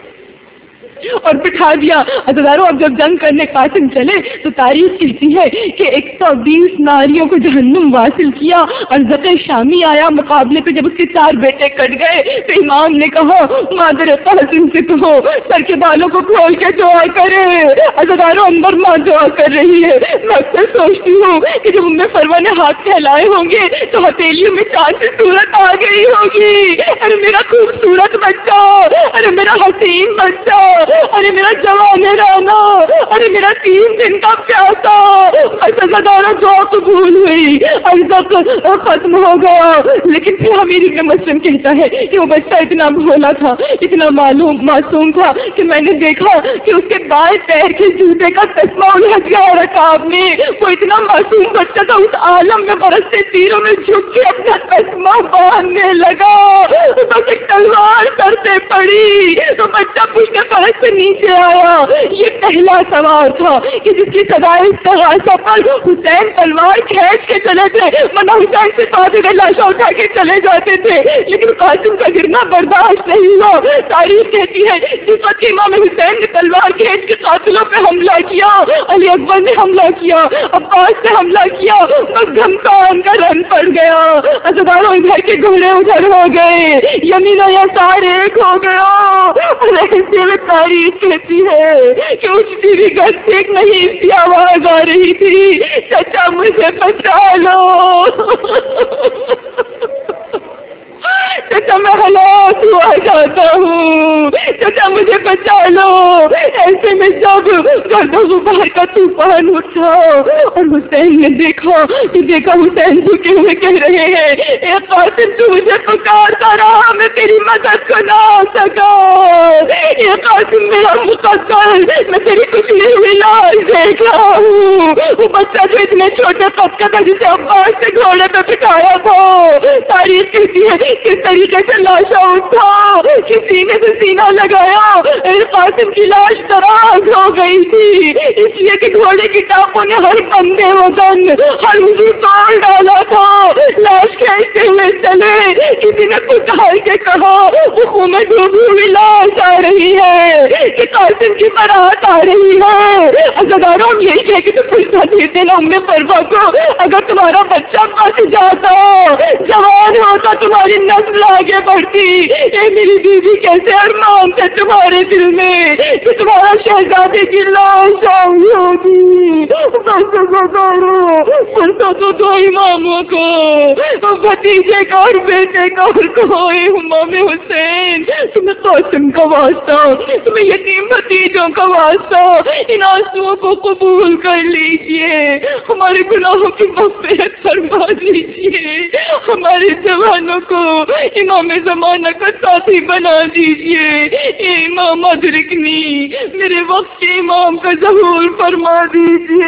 اور بٹھا دیا. عزادارو اب جب جنگ کرنے قاسم چلے تو تاریخ کہتی ہے کہ ایک سو بیس ناریوں کو جہنم واصل کیا. اور زق شامی آیا مقابلے پہ، جب اس کے چار بیٹے کٹ گئے تو امام نے کہا مادر قاسم سے کہو سر کے بالوں کو کھول کے دعا کرے. عزادارو اندر ماں دعا کر رہی ہے. میں اکثر سوچتی ہوں کہ جب ام فروا نے ہاتھ پھیلائے ہوں گے تو ہتھیلیوں میں چاند سے صورت آ گئی ہوگی. ارے میرا خوبصورت بچہ، ارے میرا حسین بچہ، ارے میرا جوان رانا، ارے میرا تین دن کا پیاسا. عزادارو دعا قبول ہوئی، عزت ختم ہو گیا. لیکن پھر امیر ابن مسلم کہتا ہے کہ وہ بچہ اتنا بھولا تھا، اتنا معلوم معصوم تھا کہ میں نے دیکھا کہ اس کے بائیں پیر کے جوتے کا تسمہ الجھ گیا رکاب میں. وہ اتنا معصوم بچہ تھا، اس عالم میں برستے تیروں میں جھک کے اپنا تسمہ باندھنے لگا. بس ایک تلوار سر پہ پڑی تو بچہ پوچھنے فرق سے نیچے آیا. یہ پہلا سوار تھا کہ جس کی سدائے استغاثہ پر حسین تلوار کھینچ کے چلے تھے، ورنہ حسین سے فاتح لاشا اٹھا کے چلے جاتے تھے. لیکن قاسم کا گرنا برداشت نہیں ہوا. تاریخ کہتی ہے جس وقت امام حسین نے تلوار کھینچ کے قاتلوں پہ حملہ کیا، علی اکبر نے حملہ کیا، عباس نے حملہ کیا، بس گھمسان کا رن پڑ گیا. عزادارو ادھر کے گھوڑے ادھر ہو گئے، یمین و یسار ایک ہو گیا. ایسے میں تاریخ کہتی ہے کہ اٹھتی بھی گھر سے ایک نہیں سی آواز آ رہی تھی چچا مجھے بچا لو، چچا میں ہلاک ہوا جاتا ہوں، چچا مجھے بچا لو. ایسے میں جب گرد و غبار کا طوفان اٹھا اور حسین نے دیکھا کہ دیکھا حسین جھکے ہوئے کہہ رہے ہیں اے قاسم تو مجھے پکارتا رہا، میں تیری مدد کو نہ آ سکا. اے قاسم میرا مقدر، میں تیری کچلی ہوئی لاش دیکھ رہا ہوں. وہ بچہ جو اتنے چھوٹے پت کا تھا جسے عباس سے گھوڑے پہ بٹھایا تھا، تاریخ کہتی ہے کس طریقے سے لاشا اٹھا، کسی نے سے سینہ لگایا. قاسم کی لاش دراز ہو گئی تھی، اس لیے کہ گھوڑے کی ٹاپوں نے ہر بندے وطن ہر عضو توڑ ڈالا تھا. لاش کھینچتے ہوئے چلے، کسی نے پکار کے کہا وہ خون میں ڈوبی ہوئی لاش آ رہی ہے کہ قاسم کی برات آ رہی ہے. عزادارو ہم یہی کہہ کے تو پوچھنا دیتے نا ام فروا کو، اگر تمہارا بچہ بچ جاتا، جوان ہوتا، تمہاری نسل آگے بڑھتی. اے میری بیوی کیسے ارمان تھے تمہارے دل میں کہ تمہارا شہزادے کی لاش آئی ہوگی. سنتا تو دو اماموں کو، بھتیجے کا اور بیٹے کا، اور کہو اے امام حسین تمہیں قاسم کا واسطہ، تمہیں یتیم بھتیجوں کا واسطہ، ان آنسوؤں کو قبول کر لیجئے، ہمارے گناہوں کی مغفرت فرما دیجئے، ہمارے جوانوں کو امام زمانہ کا ساتھی بنا دیجئے. اے امام ادرکنی، میرے وقت کے امام کا ظہور فرما دیجئے.